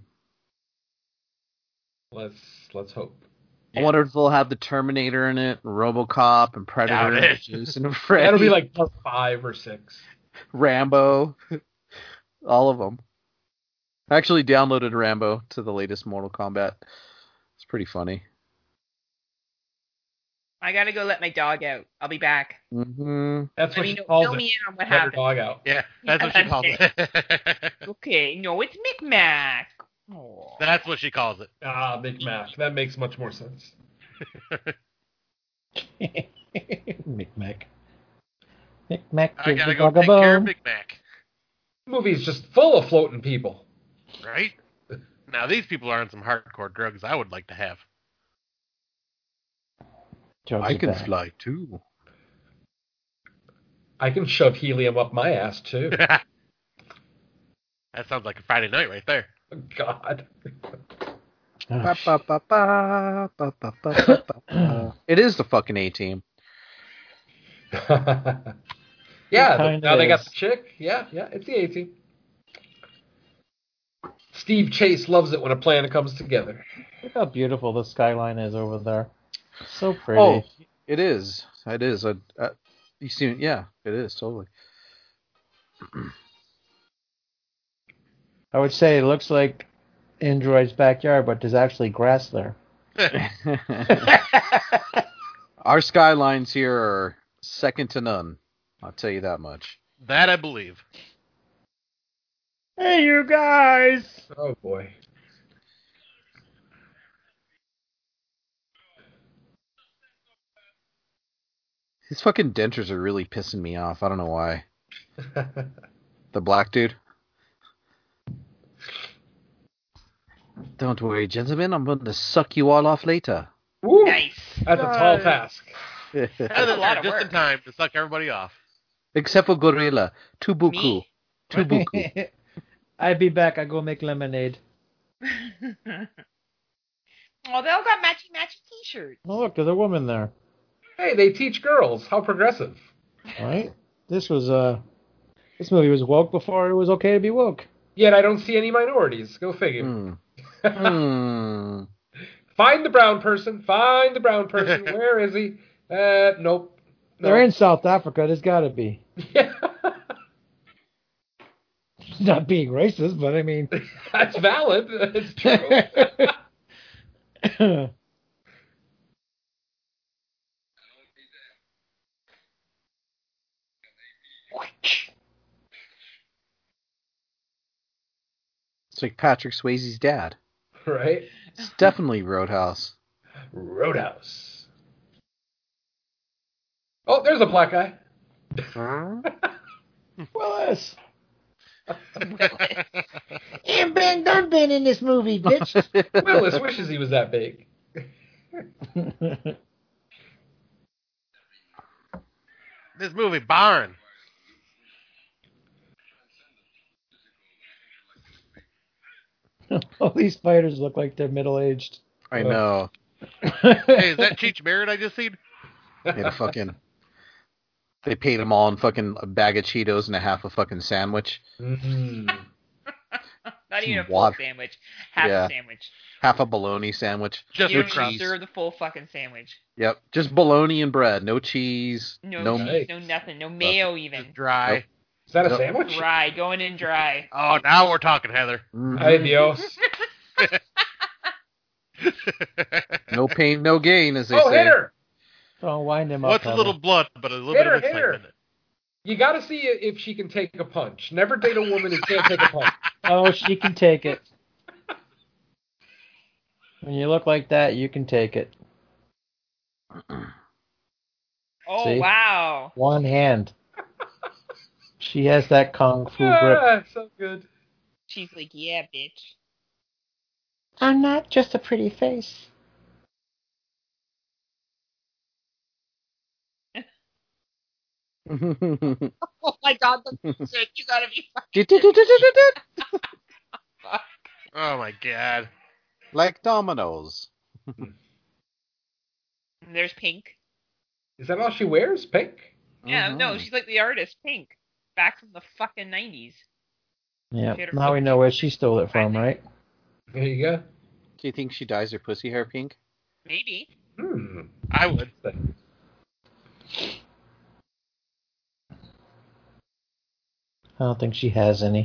Let's let's hope. I wonder if they'll have the Terminator in it, RoboCop, and Predator, Doubt and it. Jason and Freddy, That'll be like part five or six. Rambo, all of them. I actually downloaded Rambo to the latest Mortal Kombat. It's pretty funny. I gotta go let my dog out. I'll be back. Mm-hmm. That's I what mean, she calls fill it. me in on what Let her happened. dog out. Yeah, that's what she calls it. Okay, no, it's Micmac. Oh. That's what she calls it. Ah, Big Mac. That makes much more sense. Micmac. Micmac. I give gotta the go dog a take care of bone. Big Mac. The movie's just full of floating people. Right? Now, these people are on some hardcore drugs I would like to have. Drugs I are can bad. fly too. I can shove helium up my ass too. That sounds like a Friday night right there. God. Oh, Ba, ba, ba, ba, ba, ba, ba, ba, ba. It is the fucking A-Team. yeah, the, kinda now they got is. the chick. Yeah, yeah, it's the A-Team. Steve Chase loves it when a plan comes together. Look how beautiful the skyline is over there. So pretty. Oh, it is. It is. I, I, you see, yeah, it is totally. I would say it looks like Android's backyard, but there's actually grass there. Our skylines here are second to none. I'll tell you that much. That I believe. Hey, you guys! Oh boy. His fucking dentures are really pissing me off. I don't know why. The black dude. Don't worry, gentlemen. I'm going to suck you all off later. Woo, Nice. that's a tall task. And a then lot of just work. in time to suck everybody off. Except for Gorilla. Tubuku. Me? Tubuku. I'd be back. I go make lemonade. Oh, they all got matchy matchy t-shirts. Oh, look, there's a woman there. Hey, they teach girls. How progressive. Right? This was, uh, this movie was woke before it was okay to be woke. Yet I don't see any minorities. Go figure. Hmm. Hmm. Find the brown person. Find the brown person. Where is he? Uh, nope. They're Nope. in South Africa. There's got to be. Yeah. Not being racist, but I mean. That's valid. It's true. It's like Patrick Swayze's dad. Right? It's definitely Roadhouse. Roadhouse. Oh, there's a black guy. Willis! Willis. And Ben done been in this movie, bitch. Willis wishes he was that big. This movie, Barn. All these fighters look like they're middle-aged. I know. Hey, is that Cheech Barrett I just seen? They had a fucking. They paid them all in fucking a bag of Cheetos and a half a fucking sandwich. Mm-hmm. Not even a full Water. sandwich. Half Yeah. a sandwich. Half a bologna sandwich. Just You with don't even cheese. serve the full fucking sandwich. Yep. Just bologna and bread. No cheese. No, No. cheese, no nothing, no mayo even. Just dry. Nope. Is that a Nope. sandwich? Dry, going in dry. Oh, now we're talking, Heather. Mhm. Ay, Dios. No pain, no gain, as they Oh, say. hit her! Don't wind him up. What's a Heather. little blunt, but a little Hit bit her, of hit her. excitement. You gotta see if she can take a punch. Never date a woman who can't take a punch. Oh, she can take it. When you look like that, you can take it. Oh, See? wow. One hand. She has that kung fu grip. Ah, so good. She's like, yeah, bitch. I'm not just a pretty face. Oh my god, that's sick. You gotta be Oh my god. Like dominoes. There's Pink. Is that all she wears? Pink? Yeah, no, Mhm. she's like the artist, Pink. Back from the fucking nineties. Yeah. Hit her Now we foot. know where she stole it from, right? There you go. Do you think she dyes her pussy hair pink? Maybe. Hmm. I would. I don't think she has any.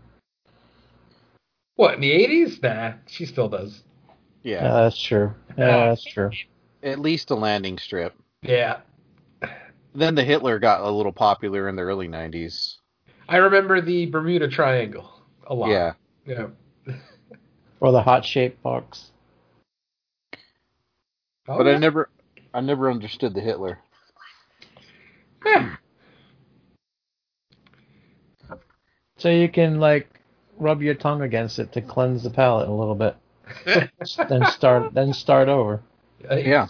What, in the eighties? Nah, she still does. Yeah. Yeah, that's true. Yeah, that's true. At least a landing strip. Yeah. Then the Hitler got a little popular in the early nineties. I remember the Bermuda Triangle a lot. Yeah. Yeah. Or the hot shape box. Oh, But yeah. I never I never understood the Hitler. Yeah. So you can like rub your tongue against it to cleanse the palate a little bit. then start then start over. Yeah.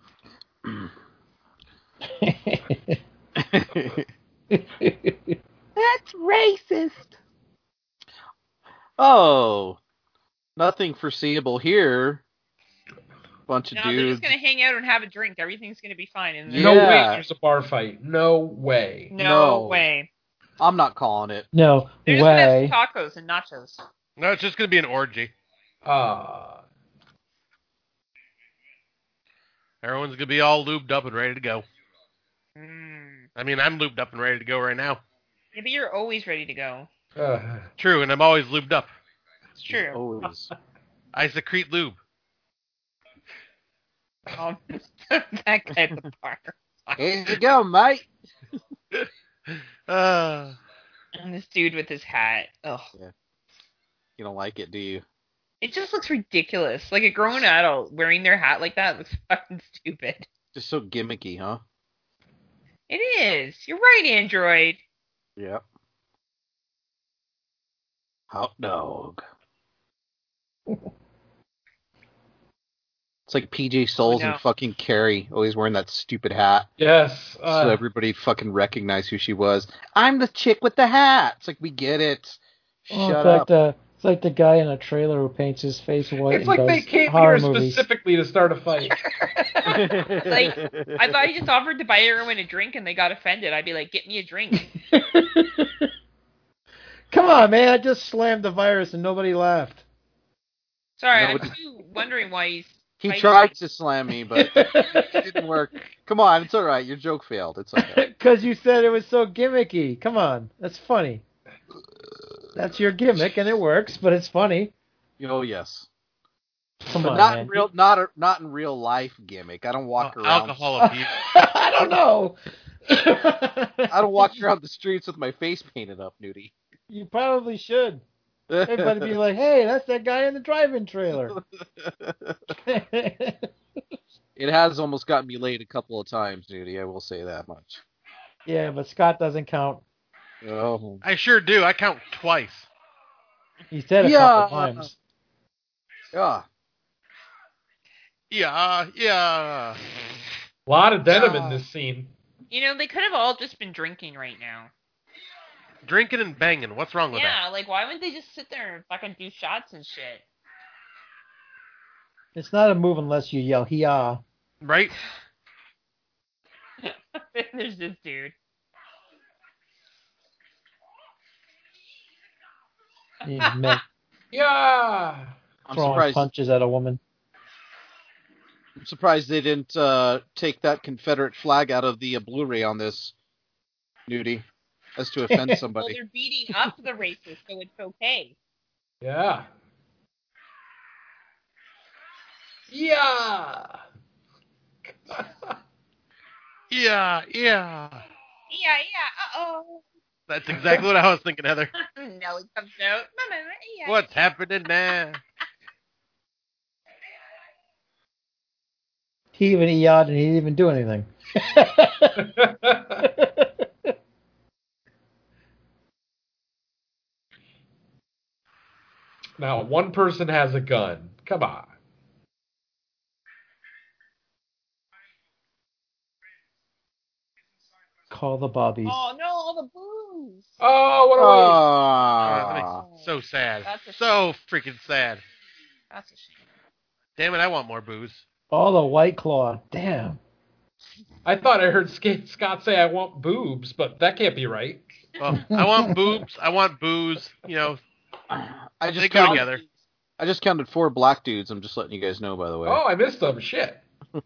That's racist. Oh. Nothing foreseeable here. bunch of No, they're dudes. just gonna hang out and have a drink. Everything's gonna be fine. And No Yeah. way there's a bar fight. No way. no, No. way. I'm not calling it. No They're just gonna way. have tacos and nachos. No, it's just gonna be an orgy. Uh, Everyone's gonna be all lubed up and ready to go. Mm. I mean, I'm lubed up and ready to go right now. Yeah, but you're always ready to go. uh, True, and I'm always lubed up. It's true. Always. I secrete lube. Um, that guy at the bar. Here you go, mate. Uh, And this dude with his hat. Ugh. You don't like it, do you? It just looks ridiculous. Like a grown adult wearing their hat like that looks fucking stupid. Just so gimmicky, huh? It is. You're right, Android. Yep. Hot dog. It's like P J Souls Oh, no. and fucking Carrie always wearing that stupid hat. yes. Uh, So everybody fucking recognized who she was. I'm the chick with the hat. It's like, we get it. Oh, Shut it's like up. the it's like the guy in a trailer who paints his face white. it's and like does they came horror here movies. specifically to start a fight. Like, I thought he just offered to buy everyone a drink and they got offended. I'd be like, get me a drink. Come on, man! I just slammed the virus and nobody laughed. Sorry, No, I'm but- too wondering why he's. He fighting tried me. to slam me, but it didn't work. Come on, it's all right. Your joke failed. It's okay. Because you said it was so gimmicky. Come on, that's funny. That's your gimmick, and it works, but it's funny. Oh yes, Come but on, not man. in real, not a, not in real life gimmick. I don't walk al- around. alcohol abuse. I don't know. I don't walk around the streets with my face painted up, Nudie. You probably should. Everybody be like, "Hey, that's that guy in the drive-in trailer." It has almost gotten me laid a couple of times, Nudie. I will say that much. Yeah, but Scott doesn't count. Oh, I sure do. I count twice. He said a Yeah. couple times. yeah. Yeah, yeah. A lot of denim Yeah. in this scene. You know, they could have all just been drinking right now. Drinking and banging. What's wrong with Yeah, like, why wouldn't they just sit there and fucking do shots and shit? It's not a move unless you yell "Hee-ah." that? Right? There's this dude. He's men Yeah. I'm throwing surprised. punches at a woman. I'm surprised they didn't uh, take that Confederate flag out of the uh, Blu-ray on this, Nudie, as to offend Well, somebody. they're beating up the racists, so it's okay. Yeah. Yeah. Yeah, yeah. Yeah, yeah, uh-oh. That's exactly what I was thinking, Heather. Nelly comes out. Mama, yeah. What's happening now? He even yelled and he didn't even do anything. Now, one person has a gun. Come on. Call the bobbies. Oh, no, all the booze. Oh, what a waste. Oh, that Ah. makes so sad. That's a So freaking sad. That's a shame. Damn it, I want more booze. All the White Claw. Damn. I thought I heard Sk- Scott say I want boobs, but that can't be right. Well, I want boobs. I want booze. You know, I they just go counted, together. I just counted four black dudes. I'm just letting you guys know, by the way. Oh, I missed them. Shit.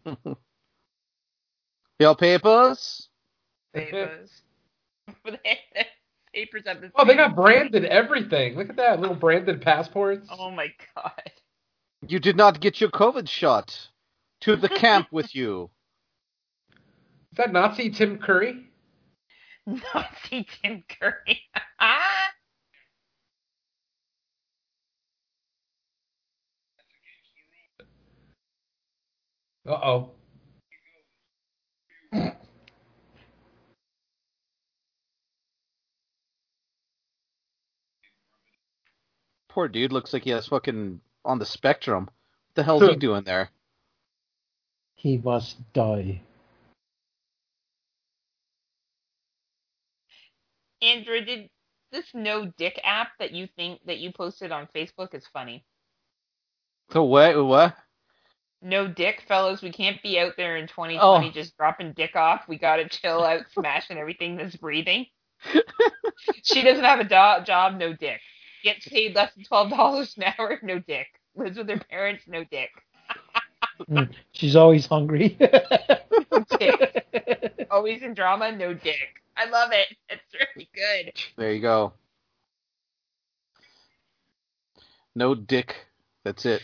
Your papers? Papers. But they- the papers have the Oh, they same- got branded everything. Look at that. Little branded passports. Oh my god. You did not get your COVID shot. To the camp with you. Is that Nazi Tim Curry? Nazi Tim Curry. Ah. Uh-oh. Poor dude looks like he has fucking on the spectrum. What the hell's he doing there? He must die. Andrew, did this no dick app that you think that you posted on Facebook is funny? So what? What? No dick, fellas. We can't be out there in twenty twenty Oh. just dropping dick off. We gotta chill out, smashing everything that's breathing. She doesn't have a do- job, no dick. Gets paid less than twelve dollars an hour, no dick. Lives with her parents, no dick. Mm, She's always hungry. No dick. Always in drama, no dick. I love it. It's really good. There you go. No dick. That's it.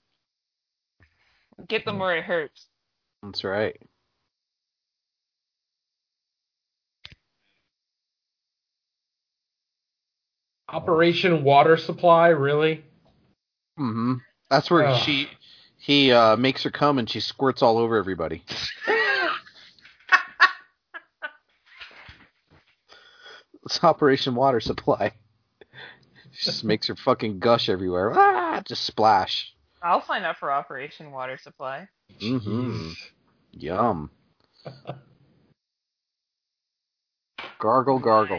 Get them where it hurts. That's right. Operation Water Supply, really? Mm-hmm. That's where Ugh. she he uh, makes her come and she squirts all over everybody. It's Operation Water Supply. She just makes her fucking gush everywhere. Ah, just splash. I'll sign up for Operation Water Supply. Mm-hmm. Yum. Gargle, gargle.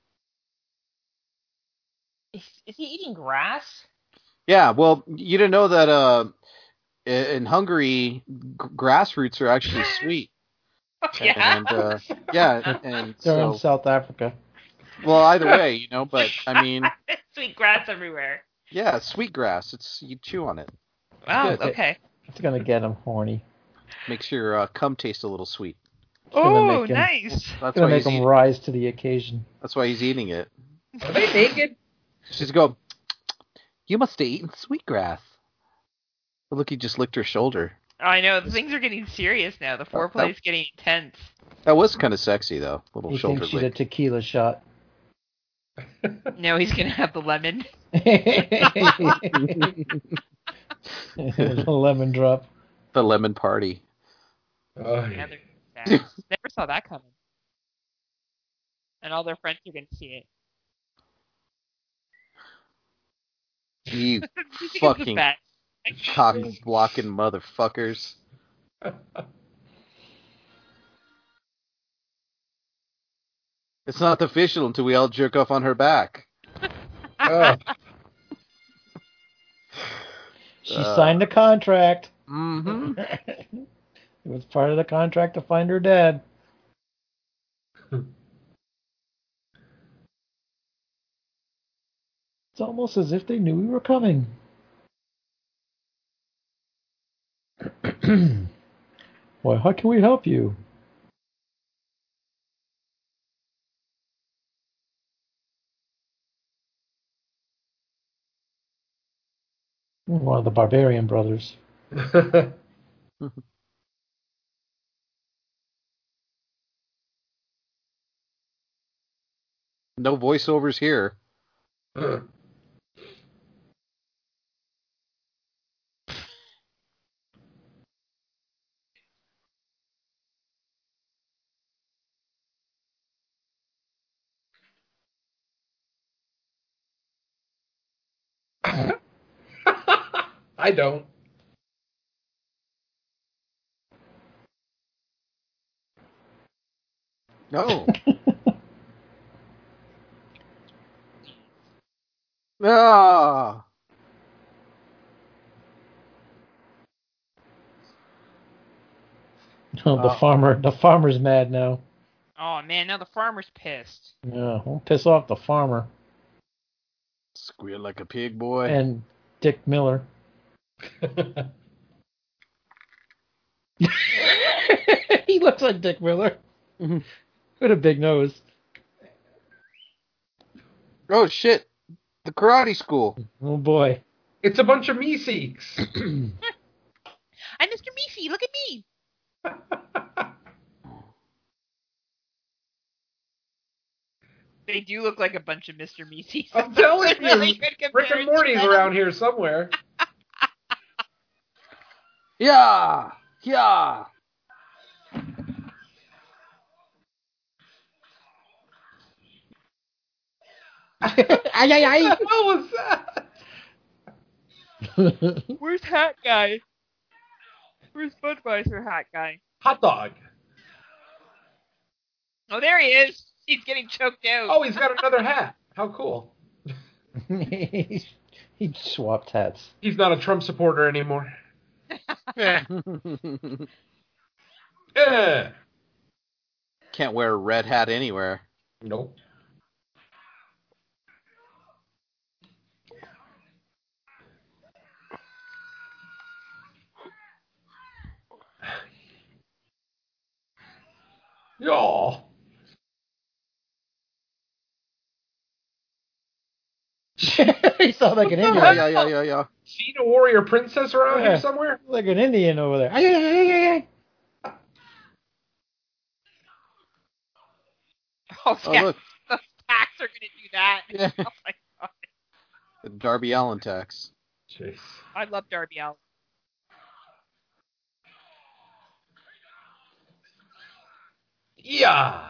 Is, is he eating grass? Yeah, well, you didn't know that uh, i- in Hungary, g- grass roots are actually sweet. Yeah. And, uh, yeah, and They're in so, South Africa. well, either way, you know, but, I mean, Sweet grass everywhere. yeah, sweet grass. It's, you chew on it. Wow, Good. okay. It's gonna get him horny. Makes your uh, cum taste a little sweet. gonna Oh, make him- nice. That's It's why gonna make he's him eating, rise to the occasion. that's why he's eating it. Are they naked? She's go, you must have eaten sweet grass. But look, he just licked her shoulder. I know, things are getting serious now. The foreplay's getting intense. That was kind of sexy, though. Little He shoulder thinks she's a lick. tequila shot. No, he's gonna have the lemon. Lemon drop. The lemon party. Oh, Yeah, they're sad. Never saw that coming. And all their friends are gonna see it. You Music is the fucking best. cock blocking motherfuckers. It's not official until we all jerk off on her back. oh. She Uh, signed the contract. Mm-hmm. It was part of the contract to find her dad. It's almost as if they knew we were coming. Why, how can we help you? One of the Barbarian brothers. No voiceovers here. I don't. No. Ah. Oh, the Uh, farmer. The farmer's mad now. Oh man, now the farmer's pissed. Yeah, won't piss off the farmer Squeal like a pig, boy. and Dick Miller. He looks like Dick Miller Mhm. with a big nose. Oh shit! The karate school. Oh boy. It's a bunch of Meeseeks. I'm Mister Meefy, look at me. They do look like a bunch of Mister Meeseeks. I'm telling That's a you, really good Rick and comparison. Morty's around here somewhere. Yeah, yeah. Ay, ay, What the hell was that? ay. Where's Hat Guy? Where's Budweiser Hat Guy? Hot dog. Oh, there he is. He's getting choked out. Oh, he's got another hat. How cool. He swapped hats. He's not a Trump supporter anymore. Yeah. Eh. Can't wear a red hat anywhere. Nope. Y'all. He sounds like an What the Indian. Yeah, yeah, yeah, yeah, yeah. Seen a warrior princess around Yeah. here somewhere? Like an Indian over there. Ay, ay, ay, ay, ay. Oh, Oh, yeah. look. Those tacks are going to do that. Yeah. Oh, my God. The Darby Allin tax. Jeez. I love Darby Allin. Yeah.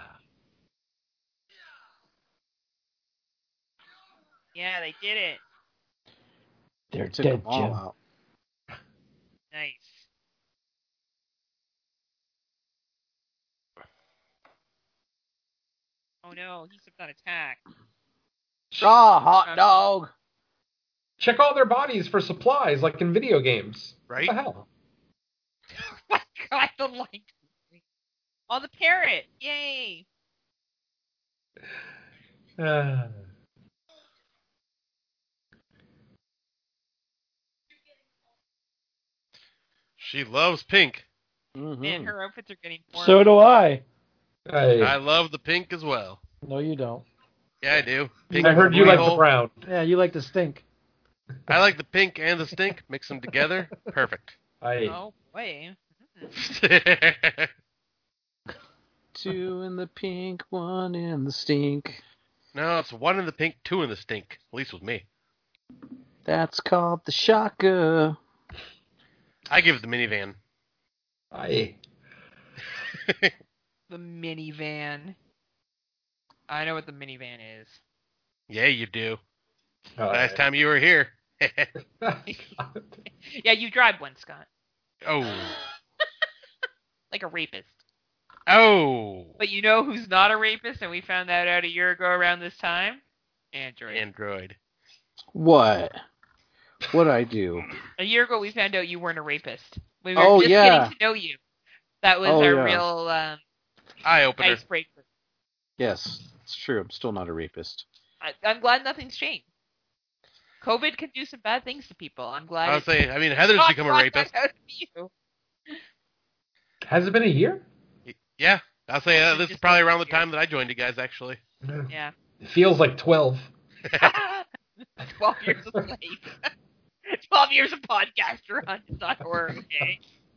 Yeah, they did it. They're Took dead, them all Jim. out. Nice. Oh, no. He slipped on attack. Ah, hot dog. Check all their bodies for supplies, like in video games. Right? What the hell? Oh, my God. The light. Oh, the parrot. Yay. Uh, She loves pink. Mm-hmm. Man, her outfits are getting more. So do I. I, I love the pink as well. No, you don't. Yeah, I do. Pink I heard you like the hole. brown. Yeah, you like to stink. I like the pink and the stink. Mix them together. Perfect. I, Oh, wait. Two in the pink, one in the stink. No, it's one in the pink, two in the stink. At least with me. That's called the shaka. I give it the minivan. I, The minivan. I know what the minivan is. Yeah, you do. uh, Last time you were here. Yeah, you drive one, Scott. Oh. Like a rapist. Oh. But you know who's not a rapist, and we found that out a year ago around this time? Android. Android. What? What'd I do? A year ago, we found out you weren't a rapist. We were Oh, just yeah. getting to know you. That was Oh, our yeah. real um, Eye opener. icebreaker. Yes, it's true. I'm still not a rapist. I, I'm glad nothing's changed. COVID can do some bad things to people. I'm glad. I would it's say, I mean, Heather's not become a brought rapist. that out of you. has it been a year? Yeah. I'll say uh, this is Just probably like around the a year. time that I joined you guys, actually. Yeah. It feels like twelve. Twelve years of life. Twelve years of podcaster on It's Not Horror, okay?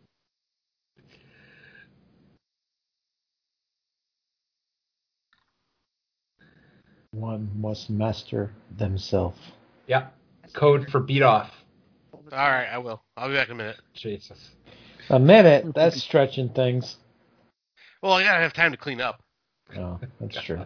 One must master themselves. Yeah. Code for beat off. All right, I will. I'll be back in a minute. Jesus. A minute? That's stretching things. Well, I gotta have time to clean up. No, that's true.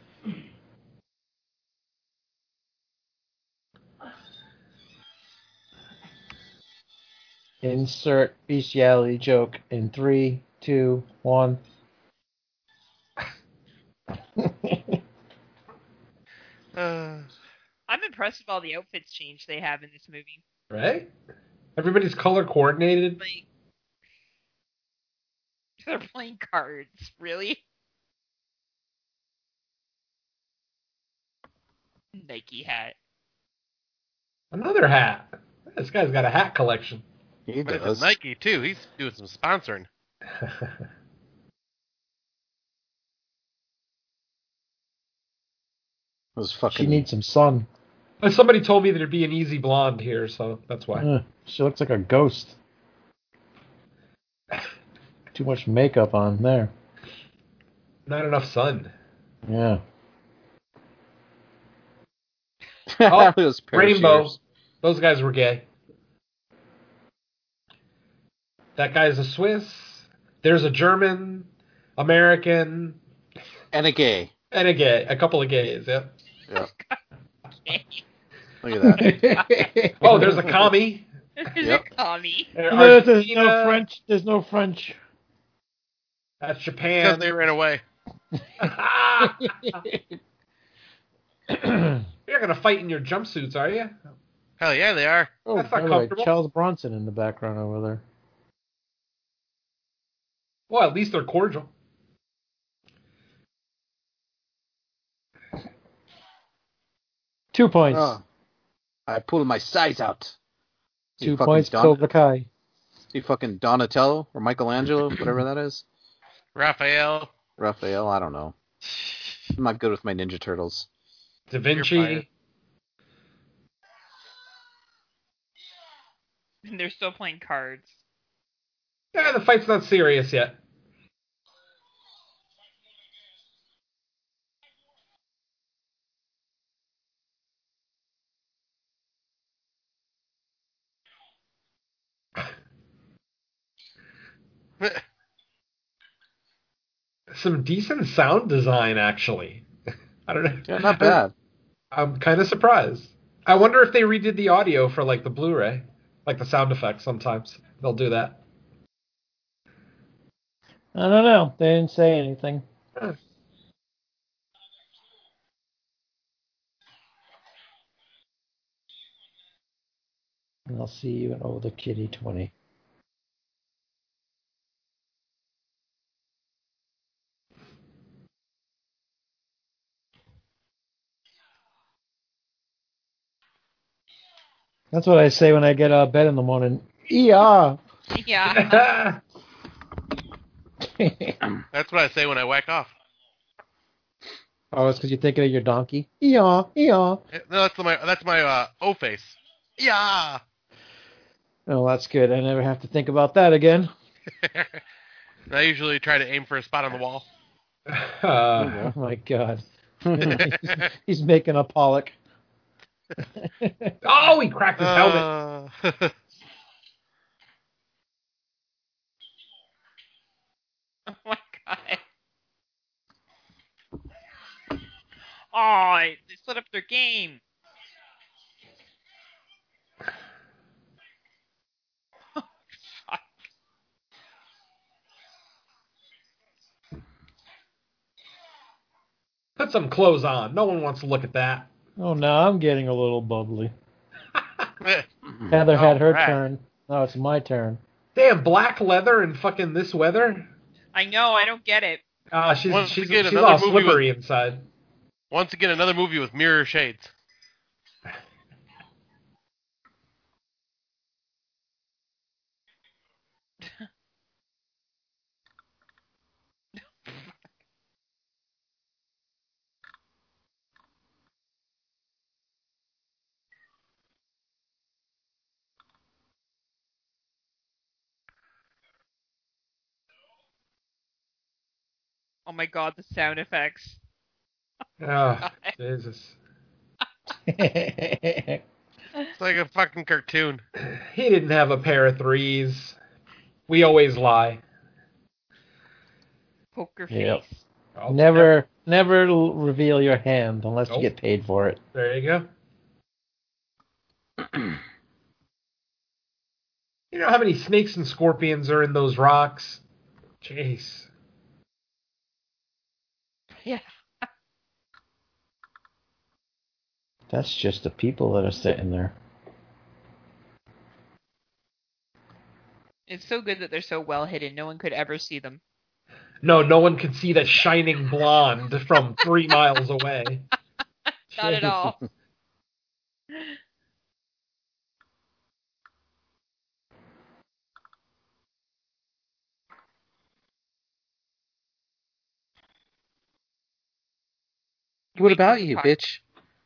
Insert bestiality joke in three, two, one. Uh, I'm impressed with all the outfits change they have in this movie. Right? Everybody's color coordinated. Like, they're playing cards. Really? Nike hat. Another hat. This guy's got a hat collection. He but does. it's Nike, too. He's doing some sponsoring. It was She fucking. needs some sun. Somebody told me there'd be an easy blonde here, so that's why. Uh, she looks like a ghost. Too much makeup on there. Not enough sun. Yeah. Oh, Those Rainbow. parachuters. Those guys were gay. That guy's a Swiss. There's a German, American, And a gay. and a gay. A couple of gays, yep. Yep. Okay. Look at that. Oh, there's a commie. There's Yep. a commie. No, there's no Argentina. French. There's no French. That's Because Japan. they ran away. You're gonna fight in your jumpsuits, are you? Oh, Hell yeah, they are. Oh, That's not by the way, comfortable. Charles Bronson in the background over there. Well, at least they're cordial. Two points. Oh, I pulled my size out. Two You fucking points, Don- Cobra Kai. You fucking Donatello or Michelangelo, whatever that is. Raphael. Raphael, I don't know. I'm not good with my Ninja Turtles. Da You're fired. Vinci. And they're still playing cards. Yeah, the fight's not serious yet. Some decent sound design, actually. I don't know. Yeah, not bad. I'm kind of surprised. I wonder if they redid the audio for like the Blu-ray, like the sound effects. Sometimes they'll do that. I don't know. They didn't say anything. Huh. And I'll see you in Older Kitty twenty. That's what I say when I get out of bed in the morning. Yeah. Yeah. That's what I say when I whack off. Oh, it's because you're thinking of your donkey? Yeah, yeah. Eh, No, that's my that's my uh, O face. Yeah. Oh, that's good. I never have to think about that again. I usually try to aim for a spot on the wall. Uh, Oh, my God. he's, he's making a Pollock. oh, he cracked his helmet. Uh, Oh my god. Oh, they split up their game. Oh, fuck. Put some clothes on. No one wants to look at that. Oh, now I'm getting a little bubbly. Heather had her Alright. turn. Now it's my turn. Damn, black leather in fucking this weather. I know, I don't get it. Ah, she's Once she's, again, she's another all movie slippery inside. Once again, another movie with mirror shades. Oh my god, the sound effects. Oh, Jesus. It's like a fucking cartoon. He didn't have a pair of threes. We always lie. Poker face. Yep. Oh, Never, never l- reveal your hand unless Nope. you get paid for it. There you go. You know how many snakes and scorpions are in those rocks? Jeez. Yeah. That's just the people that are sitting there. It's so good that they're so well hidden. No one could ever see them. No, no one can see that shining blonde from three miles away. Not at all. What about you, bitch?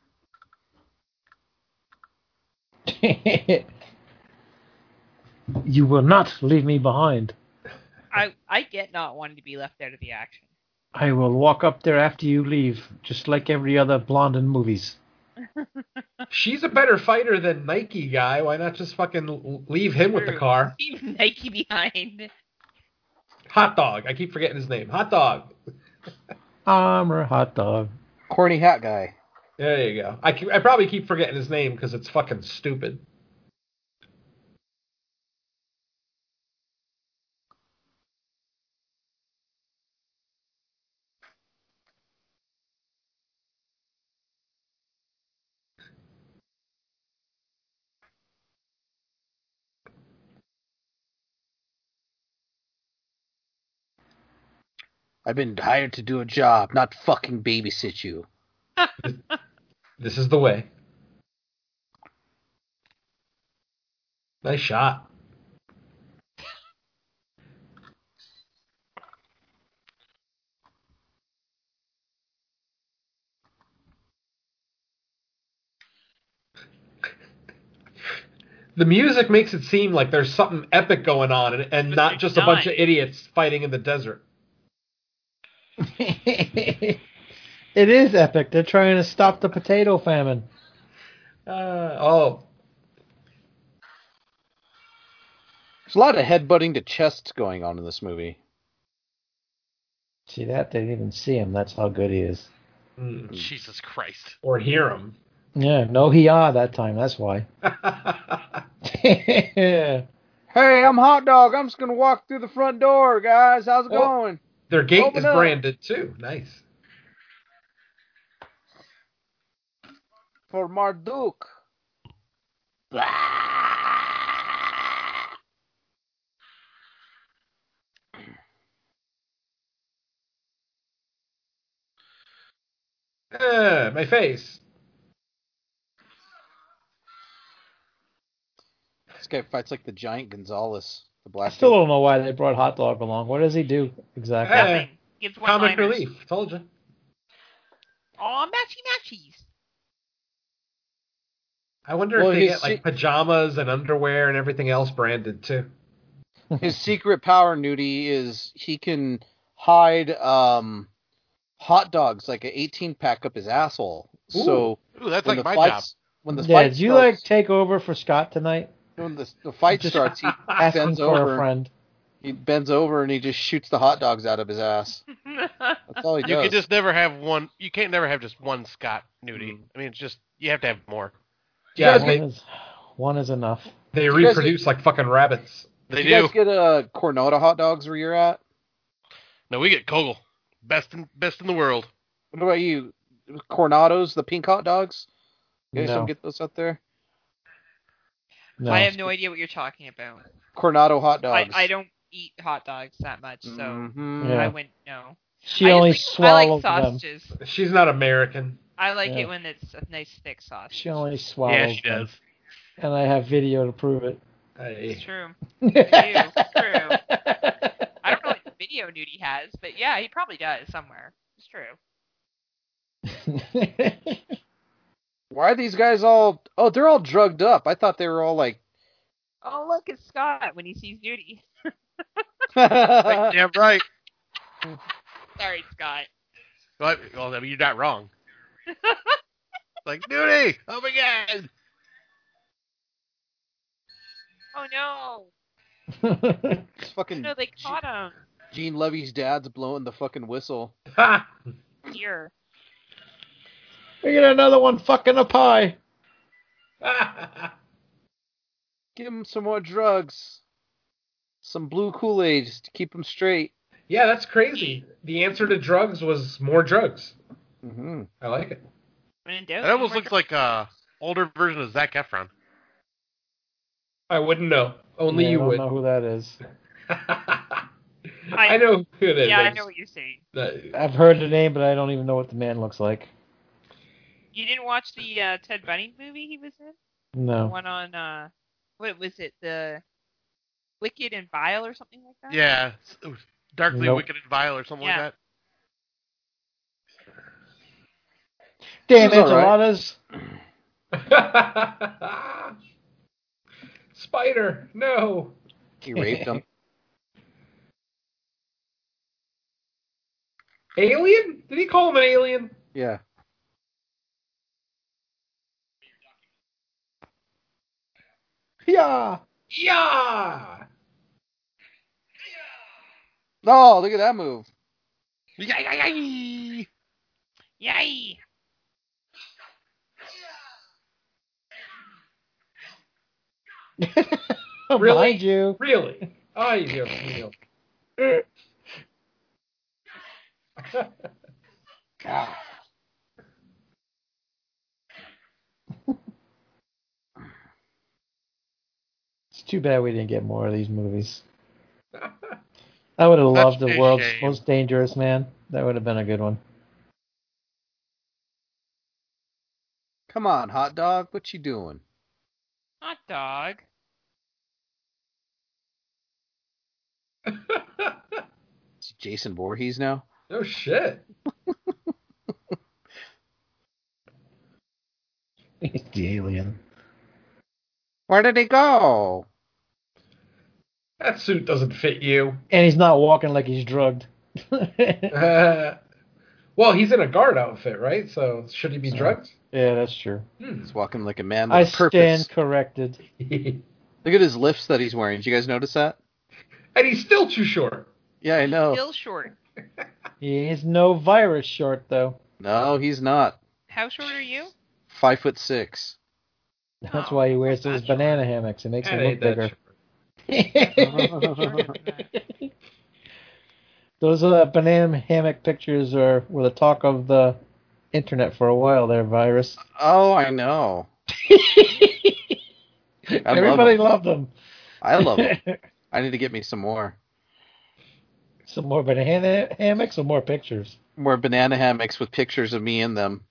You will not leave me behind. I I get not wanting to be left out of the action. I will walk up there after you leave, just like every other blonde in movies. She's a better fighter than Nike guy. Why not just fucking leave him with the True. car? Leave Nike behind. Hot dog. I keep forgetting his name. Hot dog. Armor hot dog. Corny hat guy. There you go. I, keep, I probably keep forgetting his name because it's fucking stupid. I've been hired to do a job, not fucking babysit you. This is the way. Nice shot. The music makes it seem like there's something epic going on, and, and not just a bunch of idiots fighting in the desert. It is epic. They're trying to stop the potato famine. Uh, oh. There's a lot of headbutting to chests going on in this movie. See that? They didn't even see him. That's how good he is. Mm. Jesus Christ. Or hear him. Yeah, no he ah that time. That's why. Hey, I'm Hot Dog. I'm just going to walk through the front door, guys. How's it Oh. going? Their gate Open is up. branded, too. Nice. For Marduk. Uh, my face. This guy fights like the giant Gonzalez. The I black still guy. don't know why they brought Hot Dog along. What does he do exactly? Eh, Nothing. Gives one Comic liners. relief. Told you. Aw, matchy matchies. I wonder Well, if they his get like se- pajamas and underwear and everything else branded, too. His secret power, Nudie, is he can hide um, hot dogs, like an eighteen pack up his asshole. So Ooh, that's when like the my fights, job. when the Yeah, fight did you starts, like take over for Scott tonight? when the, the fight Just starts, he Asking bends for a over. friend. He bends over and he just shoots the hot dogs out of his ass. That's all he You does. can just never have one. You can't never have just one Scott nudie. Mm. I mean, it's just you have to have more. Yeah, One they, is, one is enough. they You guys reproduce like fucking rabbits. They you do. guys get a Cornota hot dogs where you're at? No, we get Kogel, best in best in the world. What about you? Cornados, the pink hot dogs? You guys No. don't get those up there? No. I have no idea what you're talking about. Cornado hot I, dogs. I don't eat hot dogs that much, so Mhm. Yeah. I wouldn't know. She I only just like, I like swallowed them. sausages. She's not American. I like Yeah. it when it's a nice thick sausage. She only swallows Yeah, she them. does. And I have video to prove it. It's Hey. true. do. It's true. I don't know what video nudie has, but yeah, he probably does somewhere. It's true. Why are these guys all... Oh, they're all drugged up. I thought they were all like... Oh, look, it's Scott when he sees nudie. Like, damn right. Sorry, Scott. Well, well, I mean, you're not wrong. Like, nudie! Oh my god! Oh no! It's fucking No, they caught him. Gene Levy's dad's blowing the fucking whistle. Ha! Here. We get another one fucking a pie. Give him some more drugs. Some blue Kool-Aid just to keep him straight. Yeah, that's crazy. The answer to drugs was more drugs. Mm-hmm. I like it. When in doubt, That almost more looks like a older version of Zac Efron. I wouldn't know. Only Yeah, you I don't would. know who that is. I know who it is. Yeah, I just- know what you're saying. uh, I've heard the name, but I don't even know what the man looks like. You didn't watch the uh, Ted Bundy movie he was in? The No. one on, uh, what was it? The Wicked and Vile or something like that? Yeah, it was Darkly Nope. Wicked and Vile or something Yeah. like Damn He's all right. enchiladas. Spider, no. He raped him. Alien? Did he call him an alien? Yeah. Yeah. Yeah. Oh, look at that move. that. Yay, yay, yay. Yay! Really? Mind you. Really? Ay, Dios mío. God. It's too bad we didn't get more of these movies. I would have Such loved the a world's shame. most dangerous man. That would have been a good one. Come on, hot dog, what you doing? Hot dog. Is it Jason Voorhees now? No shit. He's the alien. Where did he go? That suit doesn't fit you. And he's not walking like he's drugged. Uh, well, he's in a guard outfit, right? So should he be So- drugged? Yeah, that's true. Hmm. He's walking like a man with I a purpose. stand corrected. Look at his lifts that he's wearing. Did you guys notice that? And he's still too short. Yeah, I know. Still short. He is no virus short, though. No, he's not. How short are you? Five foot six. That's Oh, why he wears that's those not banana hammocks. It makes That him look ain't that bigger. short. Those uh, banana hammock pictures are were the talk of the internet for a while there, Virus. Oh, I know. I love Everybody them. loved them. I love him. I need to get me some more. Some more banana hammocks or more pictures? More banana hammocks with pictures of me in them.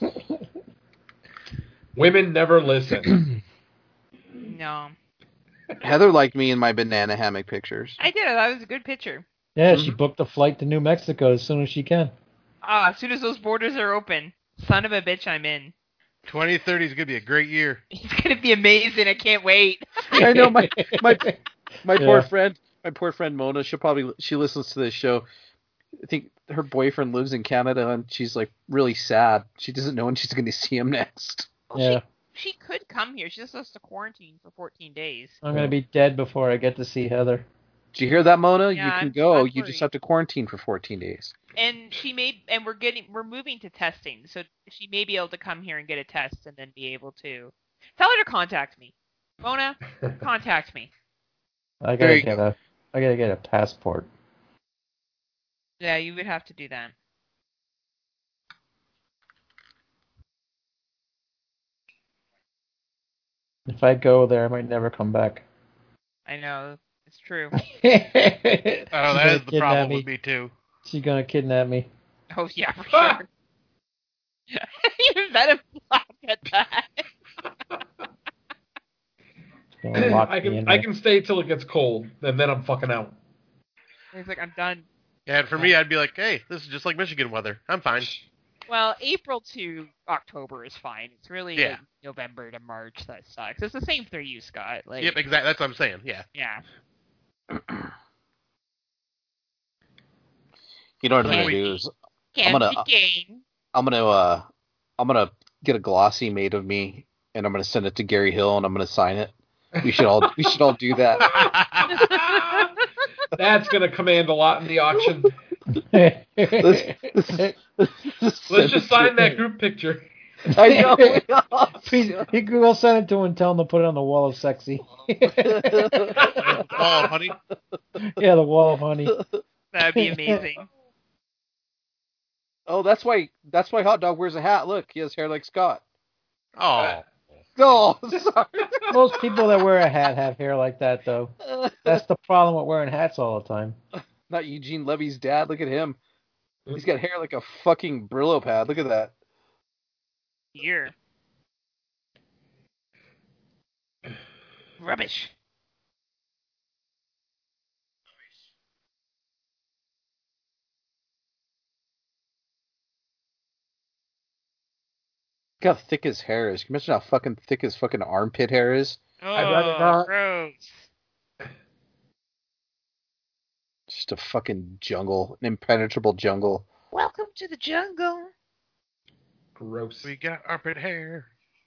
Women never listen. No. Heather liked me in my banana hammock pictures. I did. That was a good picture. Yeah, Mm-hmm. she booked a flight to New Mexico as soon as she can. Ah, as soon as those borders are open, son of a bitch, I'm in. twenty thirty is gonna be a great year. It's gonna be amazing. I can't wait. I know my my my poor Yeah. friend, my poor friend Mona. She'll probably she listens to this show. I think her boyfriend lives in Canada, and she's like really sad. She doesn't know when she's going to see him next. Yeah, She could come here. She just has to quarantine for fourteen days. I'm gonna be dead before I get to see Heather. Did you hear that, Mona? Yeah, you can I'm- go. I'm you just worried. have to quarantine for fourteen days. And she may, and we're getting, we're moving to testing, so she may be able to come here and get a test, and then be able to tell her to contact me. Mona, contact me. I There gotta you get a, I gotta get a passport. Yeah, you would have to do that. If I go there, I might never come back. I know it's true. Oh, that is the problem me. with me too. She's gonna kidnap me. Oh yeah, for sure. You better laugh at that. She's gonna lock I me in can I there. can stay till it gets cold, and then I'm fucking out. He's like, I'm done. Yeah, and for me, I'd be like, hey, this is just like Michigan weather. I'm fine. Well, April to October is fine. It's really Yeah. like November to March that sucks. It's the same for you, Scott. Like, Yep, exactly. That's what I'm saying. Yeah. yeah. You know what I'm Can't gonna do wait. is Can't gonna- be game. I'm gonna uh I'm gonna get a glossy made of me, and I'm gonna send it to Gary Hill, and I'm gonna sign it. We should all we should all do that. That's gonna command a lot in the auction. Let's, let's, Let's just sign that group picture. I know. Please, he could go send it to him and tell him to put it on the wall of sexy. Oh, honey. Yeah, the wall of honey. That'd be amazing. Oh, that's why that's why Hot Dog wears a hat. Look, he has hair like Scott. Oh. Oh, sorry. Most people that wear a hat have hair like that, though. That's the problem with wearing hats all the time. Not Eugene Levy's dad. Look at him. He's got hair like a fucking Brillo pad. Look at that. Here. Rubbish. Look how thick his hair is. Can you imagine how fucking thick his fucking armpit hair is? Oh, I'd rather not. gross. Just a fucking jungle, an impenetrable jungle. Welcome to the jungle. Gross. We got armpit hair.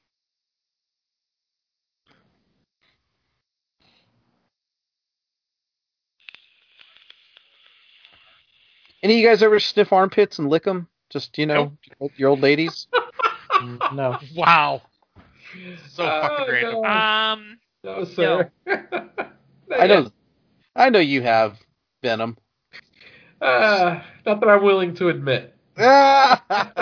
Any of you guys ever sniff armpits and lick them? Just, you know, your old ladies? No. Wow. So Oh, fucking random. no. Um, No, sir. I know, I know you have, Venom. Uh, not that I'm willing to admit. nice,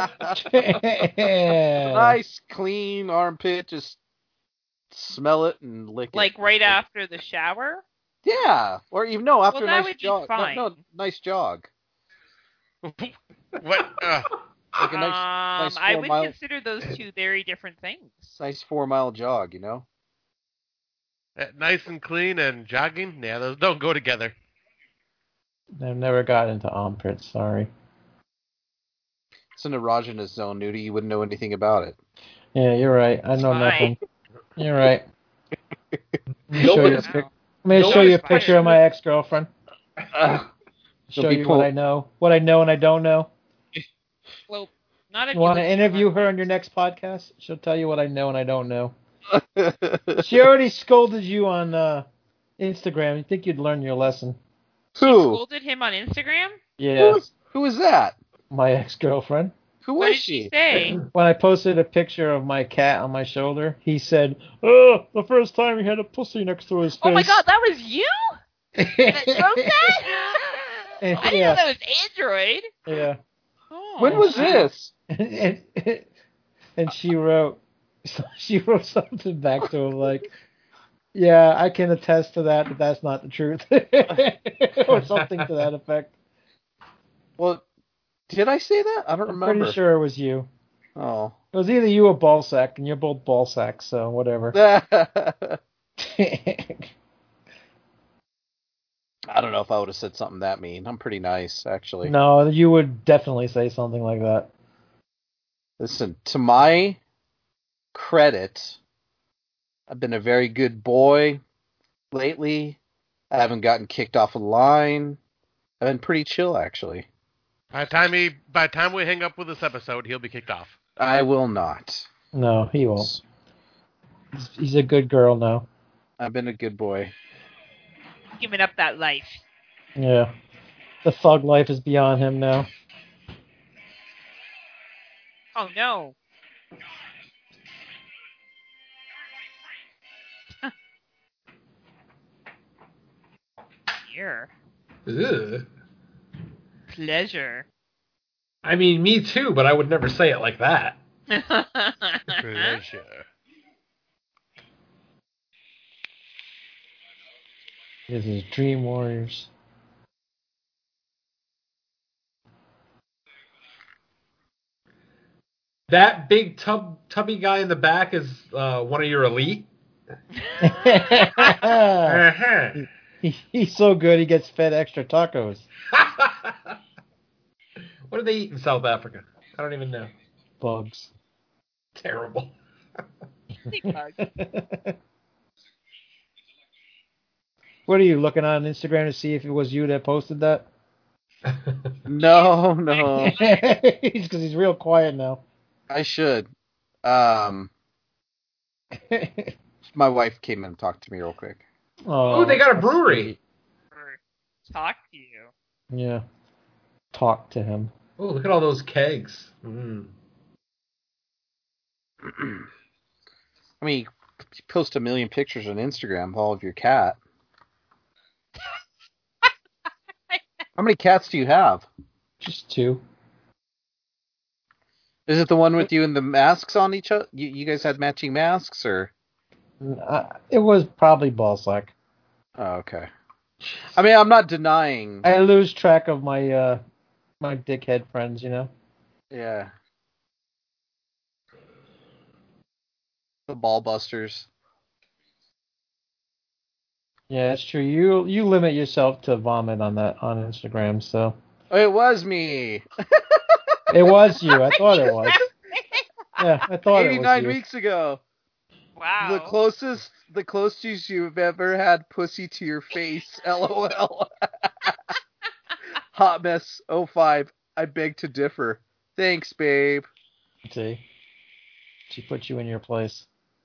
nice. clean armpit. Just smell it and lick like it. right after the shower. Yeah, or even no after Well, a that nice would be jog. No, fine. no, nice jog. What? Uh, Like a nice, um, nice I four would mile, consider those two very different things. nice four mile jog. You know. nice and clean and jogging? Yeah, those don't go together. I've never got into armpits. Sorry. It's an erogenous zone, Nudie. You wouldn't know anything about it. Yeah, you're right. I know Fine. nothing. You're right. Let me No show you a one's- pic- I'm going to no show you a one's picture of my ex-girlfriend. Ugh. Show She'll be you pull- what I know. What I know and I don't know. Well, not if You want to look at interview her on armpits. your next podcast? She'll tell you what I know and I don't know. She already scolded you on uh, Instagram. You think you'd learn your lesson. Who? Scolded him on Instagram? Yeah, Who is, who is that? my ex-girlfriend. Who What is did she she? say? When I posted a picture of my cat on my shoulder, he said, "Oh, the first time he had a pussy next to his face." Oh my god, that was you? That wrote that? And- I didn't yeah, know that was Android. yeah. Oh, When was wow. this? and, and she wrote, she wrote something back to him like, "Yeah, I can attest to that, but that's not the truth," or something to that effect. Well, did I say that? I don't I'm remember. pretty sure it was you. Oh. It was either you or Ballsack, and you're both Ballsacks, so whatever. I don't know if I would have said something that mean. I'm pretty nice, actually. No, you would definitely say something like that. Listen, to my credit, I've been a very good boy lately. I haven't gotten kicked off a line. I've been pretty chill, actually. By the time he, by the time we hang up with this episode, he'll be kicked off. I will not. No, he won't. He's, he's a good girl now. I've been a good boy. Giving up that life. Yeah. The thug life is beyond him now. Oh no. Here. Ugh. Pleasure. I mean, me too, but I would never say it like that. Pleasure. This is Dream Warriors. That big tub tubby guy in the back is uh, one of your elite. Uh-huh. he, he's so good he gets fed extra tacos. What do they eat in South Africa? I don't even know. Bugs. Terrible. What are you looking on Instagram to see if it was you that posted that? No, no. Because he's real quiet now. I should. Um, my wife came in and talked to me real quick. Oh, they got a brewery. Talk to you. Yeah. Talk to him. Oh, look at all those kegs. Mm. I mean, you post a million pictures on Instagram of all of your cat. How many cats do you have? Just two. Is it the one with you and the masks on each other? You, you guys had matching masks, or? Uh, it was probably Ballsack. Oh, okay. I mean, I'm not denying. I lose track of my uh, my dickhead friends, you know? Yeah. The ball busters. Yeah, it's true. You you limit yourself to vomit on that on Instagram, so Oh, it was me. it was you. I thought it was. Yeah, I thought it was eighty-nine you. weeks ago. Wow. The closest, the closest you've ever had pussy to your face. LOL. Hot mess oh five. I beg to differ. Thanks, babe. See, she put you in your place.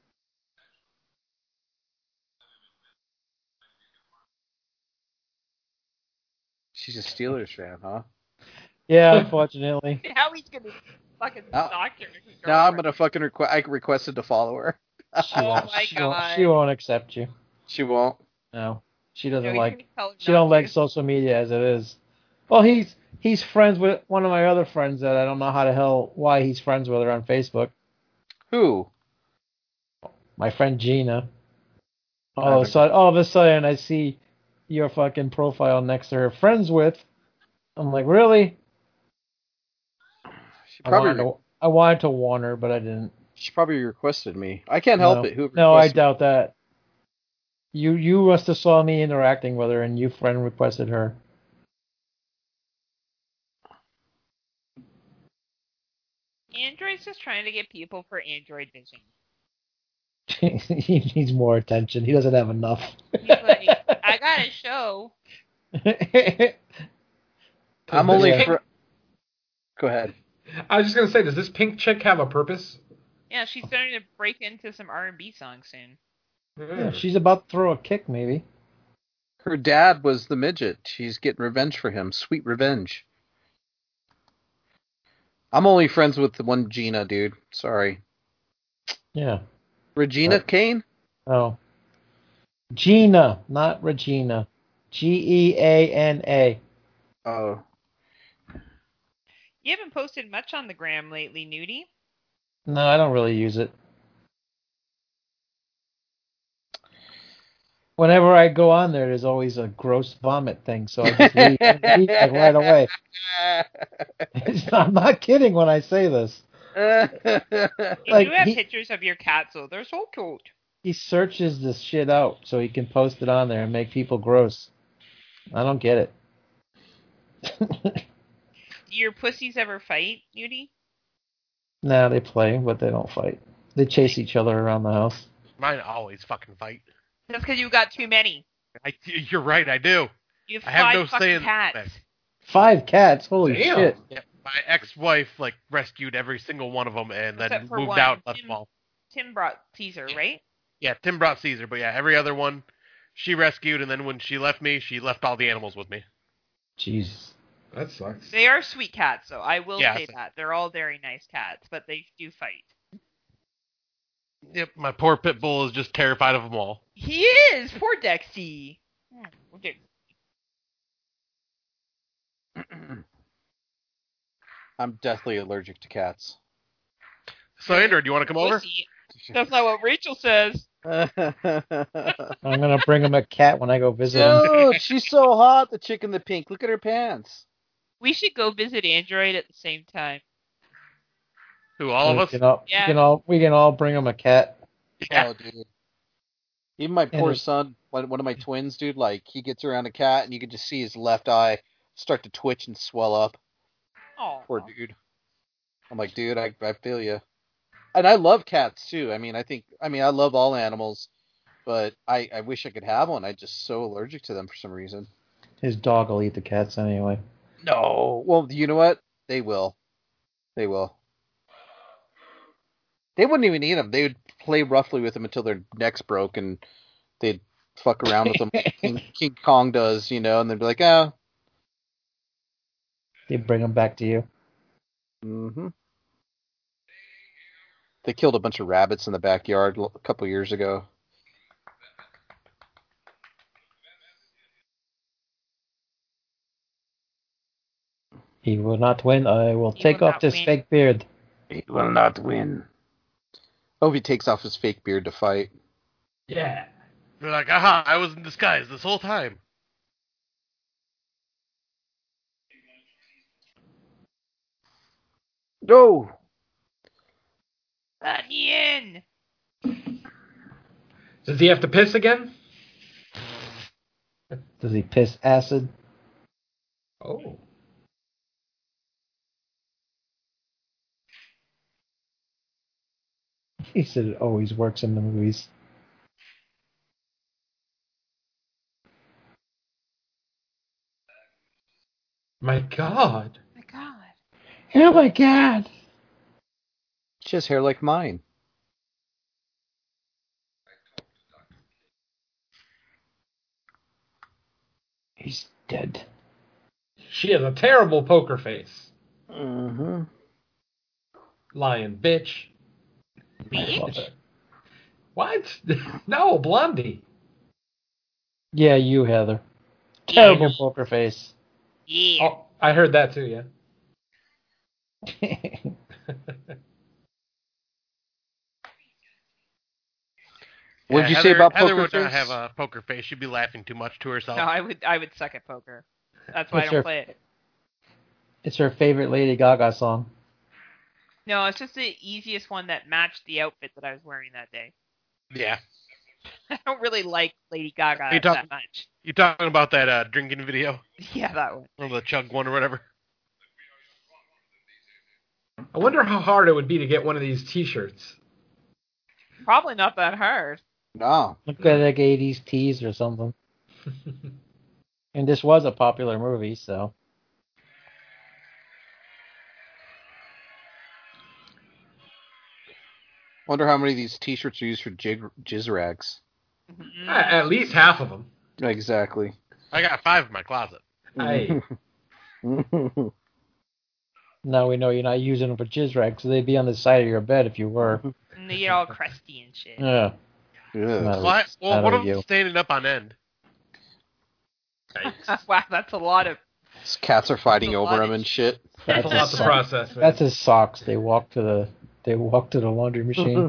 She's a Steelers fan, huh? Yeah, unfortunately. How he's gonna fucking Now- stalk your Now I'm girlfriend. gonna fucking request. I requested to follow her. She Oh won't. my she, won't God. she won't accept you. She won't. No, she No, doesn't you like. can tell him She not don't like to. social media as it is. Well, he's he's friends with one of my other friends that I don't know how the hell why he's friends with her on Facebook. Who? My friend Gina. All I of a think- sudden, all of a sudden, I see your fucking profile next to her friends with. I'm like, really? She I probably wanted, re- to, I wanted to warn her, but I didn't. she probably requested me. I can't No, help it. Who no, I requested me? doubt that. You you must have saw me interacting with her, and you friend requested her. Android's just trying to get people for Android Vision. He needs more attention. He doesn't have enough. He's like, I got a show. I'm Does only. this Fr- pink- Go ahead. I was just gonna say, does this pink chick have a purpose? Yeah, she's starting to break into some R and B songs soon. Yeah, she's about to throw a kick, maybe. Her dad was the midget. She's getting revenge for him. Sweet revenge. I'm only friends with the one Gina, dude. Sorry. Yeah. Regina Right. Kane? Oh. Gina, not Regina. G E A N A. Oh. You haven't posted much on the gram lately, Nudie. No, I don't really use it. Whenever I go on there, there's always a gross vomit thing, so I just leave, leave like right away. It's not, I'm not kidding when I say this. You Like, do have he- pictures of your cats, though. They're so cute. He searches this shit out so he can post it on there and make people gross. I don't get it. Do your pussies ever fight, Nudie? Nah, they play, but they don't fight. They chase each other around the house. Mine always fucking fight. That's because you got too many. I, you're right, I do. You have I have five no fucking say in cats. that. Five cats, holy Damn. shit. Yeah, my ex-wife like rescued every single one of them and then Except for moved one. out. Left Tim- them all. Tim brought Caesar, right? Yeah, Tim brought Caesar, but yeah, every other one she rescued, and then when she left me, she left all the animals with me. Jesus. That sucks. They are sweet cats, though. I will Yeah, say so- that. They're all very nice cats, but they do fight. Yep, my poor pit bull is just terrified of them all. He is! Poor Dexy. Hmm, okay. I'm deathly allergic to cats. So, Andrew, do you want to come over? Pussy. That's not what Rachel says. I'm gonna bring him a cat when I go visit him. Dude, she's so hot, the chick in the pink. Look at her pants. We should go visit Android at the same time. Who, all of we us? Can all, Yeah. we can all we can all bring him a cat. Yeah. Oh, dude. Even my And poor it- son, one one of my twins, dude, like, he gets around a cat and you can just see his left eye start to twitch and swell up. Oh, Poor dude. I'm like, dude, I, I feel you. And I love cats, too. I mean, I think, I mean, I love all animals, but I, I wish I could have one. I'm just so allergic to them for some reason. His dog will eat the cats anyway. No. Well, you know what? They will. They will. They wouldn't even eat them. They would play roughly with them until their necks broke, and they'd fuck around with them like King, King Kong does, you know, and they'd be like, ah. They bring him back to you. Mm-hmm. They killed a bunch of rabbits in the backyard a couple years ago. He will not win. I will He take will off not this win. fake beard. He will not win. Oh, he takes off his fake beard to fight. Yeah. They're like, aha, I was in disguise this whole time. No! Onion! Does he have to piss again? Does he piss acid? Oh. He said it always works in the movies. My God. My God. Oh my god! She has hair like mine. He's dead. She has a terrible poker face. Mm-hmm. Lying bitch. I love it. What? No, Blondie. Yeah, you, Heather. Yeah. Terrible poker face. Yeah. Oh, I heard that too, yeah. When What did you Heather, say about Heather Poker would not Face? have a poker face. She'd be laughing too much to herself. No, I would I would suck at poker. That's why What's I don't your- play it. It's her favorite Lady Gaga song. No, it's just the easiest one that matched the outfit that I was wearing that day. Yeah. I don't really like Lady Gaga you talking- that much. You talking about that uh, drinking video? Yeah, that one. Or the chug one or whatever? I wonder how hard it would be to get one of these T-shirts. Probably not that hard. No. Look at like eighties tees or something. And this was a popular movie, so. Wonder how many of these T-shirts are used for jig, jizz rags. Mhm. At at least half of them. Exactly. I got five in my closet. Hey. Now we know you're not using them for jizz rags, so they'd be on the side of your bed if you were. And they get all crusty and shit. Yeah. Yeah. No. Well, I, well Out one of of them you. standing up on end. Wow, that's a lot of. These cats are fighting That's a over lot him of- and shit. That's That's a lot his to sock. process, man. That's his socks. They walk to the they walk to the laundry machine.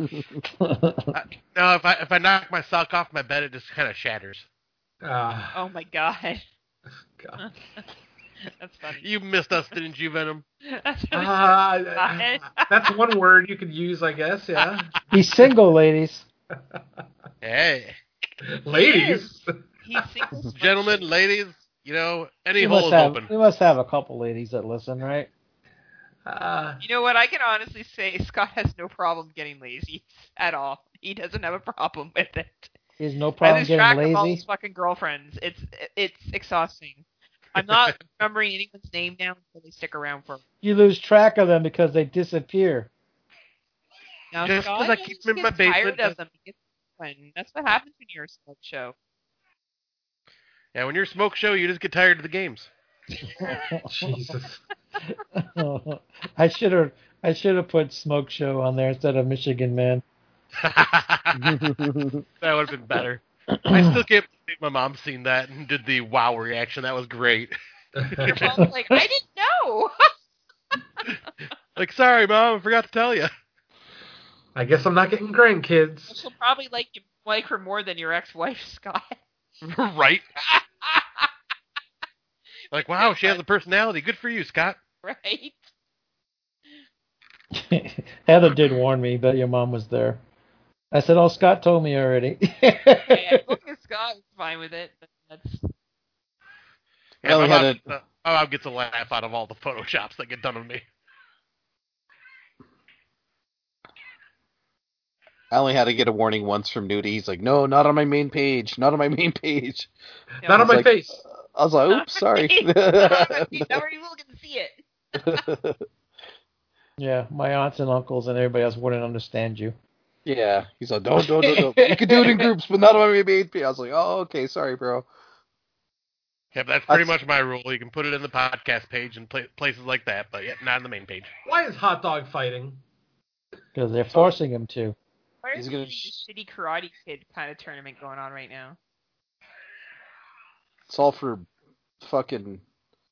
No, if I if I knock my sock off my bed, it just kind of shatters. Ah, Oh my god. God. That's funny. You missed us, didn't you, Venom? That's really Ah, that's one word you could use, I guess, yeah. He's single, ladies. Hey, Ladies. He's single. gentlemen, ladies, you know, any We hole must is have open. we must have a couple ladies that listen, right? Uh, You know what? I can honestly say Scott has no problem getting lazy at all. He doesn't have a problem with it. He has no I problem lose getting track of all lazy. his fucking girlfriends. It's it's exhausting. I'm not remembering anyone's name now until they stick around for. You lose track of them because they disappear. Now, Just Scott 'cause I just keep them in gets my basement tired of does- them. He gets when that's what happens when you're a smoke show. Yeah, when you're a smoke show, you just get tired of the games. Jesus. I should have I should have put Smoke Show on there instead of Michigan Man. That would have been better. I still can't believe my mom seen that and did the wow reaction. That was great. Your mom's like, I didn't know. Like, sorry, mom, I forgot to tell you. I guess I'm not getting grandkids. She'll probably like you, like her more than your ex-wife, Scott. Right? Like, wow, she has a personality. Good for you, Scott. Right? Heather did warn me, but your mom was there. I said, "Oh, Scott told me already." Yeah, look at Scott was fine with it. But that's Yeah, Well, my we had mom, uh, my mom gets a laugh out of all the photoshops that get done of me. I only had to get a warning once from Nudie. He's like, no, not on my main page. Not on my main page. you Not know, on my like- face. I was like, oops, sorry. Now you will get to see it. Yeah, my aunts and uncles and everybody else wouldn't understand you. Yeah. He's like, don't, don't, don't, don't. You can do it in groups, but not on my main page. I was like, oh, okay, sorry, bro. Yeah, that's pretty That's- much my rule. You can put it in the podcast page and pla places like that, but yeah, not on the main page. Why is hot dog fighting? Because they're forcing him to. Why He's is gonna there sh- a shitty Karate Kid kind of tournament going on right now? It's all for fucking.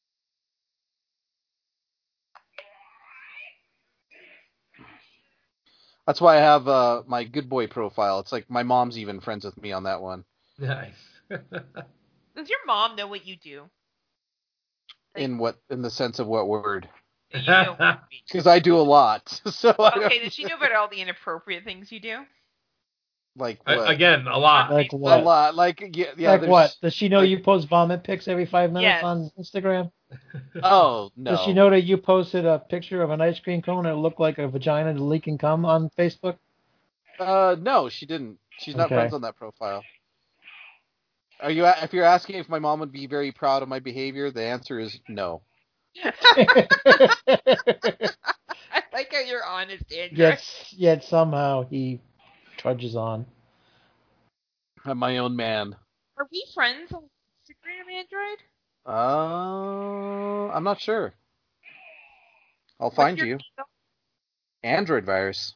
That's why I have uh, my good boy profile. It's like my mom's even friends with me on that one. Nice. Does your mom know what you do? In what? In the sense of what word? You know what you mean. Because I do a lot. So I don't- Okay, does she know about all the inappropriate things you do? like A- what? Again, a lot. Like a what? lot. Like yeah, yeah. like there's- what? Does she know like- you post vomit pics every five minutes Yes. on Instagram? Oh no. Does she know that you posted a picture of an ice cream cone that looked like a vagina leaking cum on Facebook? Uh, no, she didn't. She's not Okay. friends on that profile. Are you? a- If you're asking if my mom would be very proud of my behavior, the answer is no. I like how you're honest, Andrew. yet, yet somehow he trudges on. I'm my own man. Are we friends on Instagram, Android? Uh, I'm not sure. I'll find What's your you. handle? Android virus.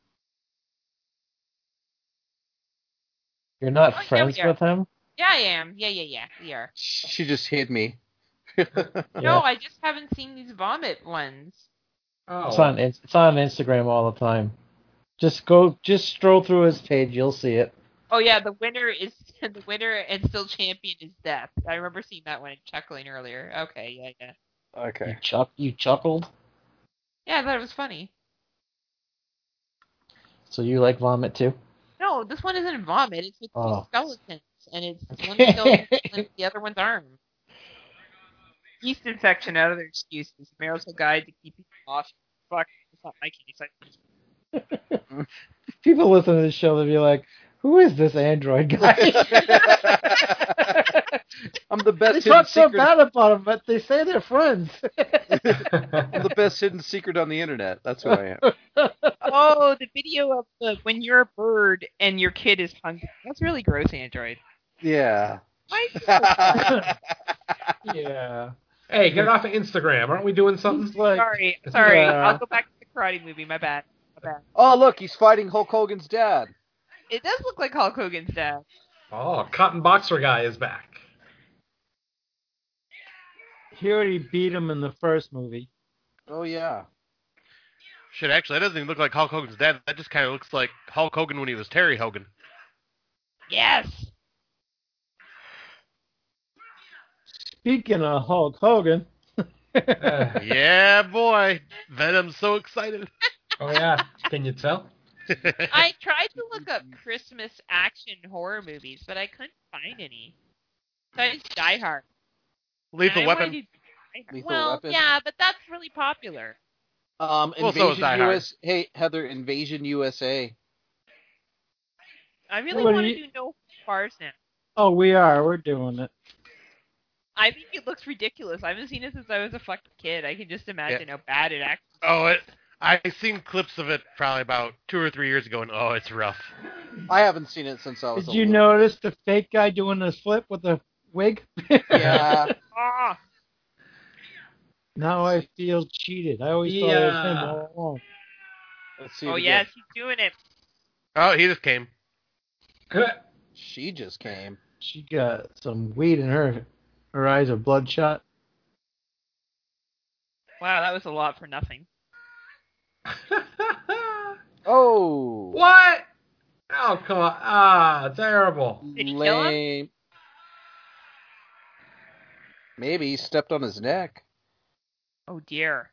You're not Oh, yeah, friends we are. with him? Yeah, I am. Yeah, yeah, yeah. We are. She just hid me. No, Yeah. I just haven't seen these vomit ones. Oh. It's on it's on Instagram all the time. Just go, just stroll through his page, you'll see it. Oh yeah, the winner is the winner and still champion is death. I remember seeing that one and chuckling earlier. Okay, yeah, yeah. You, Okay. chuck, you chuckled? Yeah, I thought it was funny. So you like vomit too? No, this one isn't vomit. It's with two Oh. skeletons, and it's one skeleton and the other one's arm. Yeast infection, another excuse. It's a miracle guide to keep people off. Fuck, it's not my case. I, People listen to this show, they'll be like, who is this android guy? I'm the They best hidden talk so secret. bad about him, but they say they're friends. I'm the best hidden secret on the internet. That's who I am. oh, the video of the when you're a bird and your kid is hungry. That's really gross, Android. Yeah. Why is it so Yeah. Hey, get off of Instagram. Aren't we doing something? It's like, Sorry, sorry. Yeah. I'll go back to the karate movie. My bad. My bad. Oh, look, he's fighting Hulk Hogan's dad. It does look like Hulk Hogan's dad. Oh, Cotton Boxer guy is back. he already beat him in the first movie. Oh, yeah. Shit, actually, that doesn't even look like Hulk Hogan's dad. That just kind of looks like Hulk Hogan when he was Terry Hogan. Yes. Speaking of Hulk Hogan, Uh, Yeah, boy. Venom's so excited. oh, yeah. Can you tell? I tried to look up Christmas action horror movies, but I couldn't find any. Besides Die Hard. Lethal And I wanted Weapon. to do Die Hard. Lethal well, Weapon. yeah, but that's really popular. Um, Well, so is Invasion Die Hard. U S. Hey, Heather, Invasion U S A. I really What do want to you- do No Bars now. oh, we are. We're doing it. I think it looks ridiculous. I haven't seen it since I was a fucking kid. I can just imagine how bad it actually is. Oh, it. I've seen clips of it probably about two or three years ago, and oh, it's rough. I haven't seen it since I was Did a you little- notice the fake guy doing the flip with the wig? Yeah. Ah, Now I feel cheated. I always thought it was him Yeah. all along. Let's see. oh it again. yes, he's doing it. Oh, he just came. She just came. She got some weed in her. Her eyes are bloodshot. Wow, that was a lot for nothing. Oh. What? Oh, come on. Ah, terrible. Did he kill him? Lame. Maybe he stepped on his neck. Oh dear.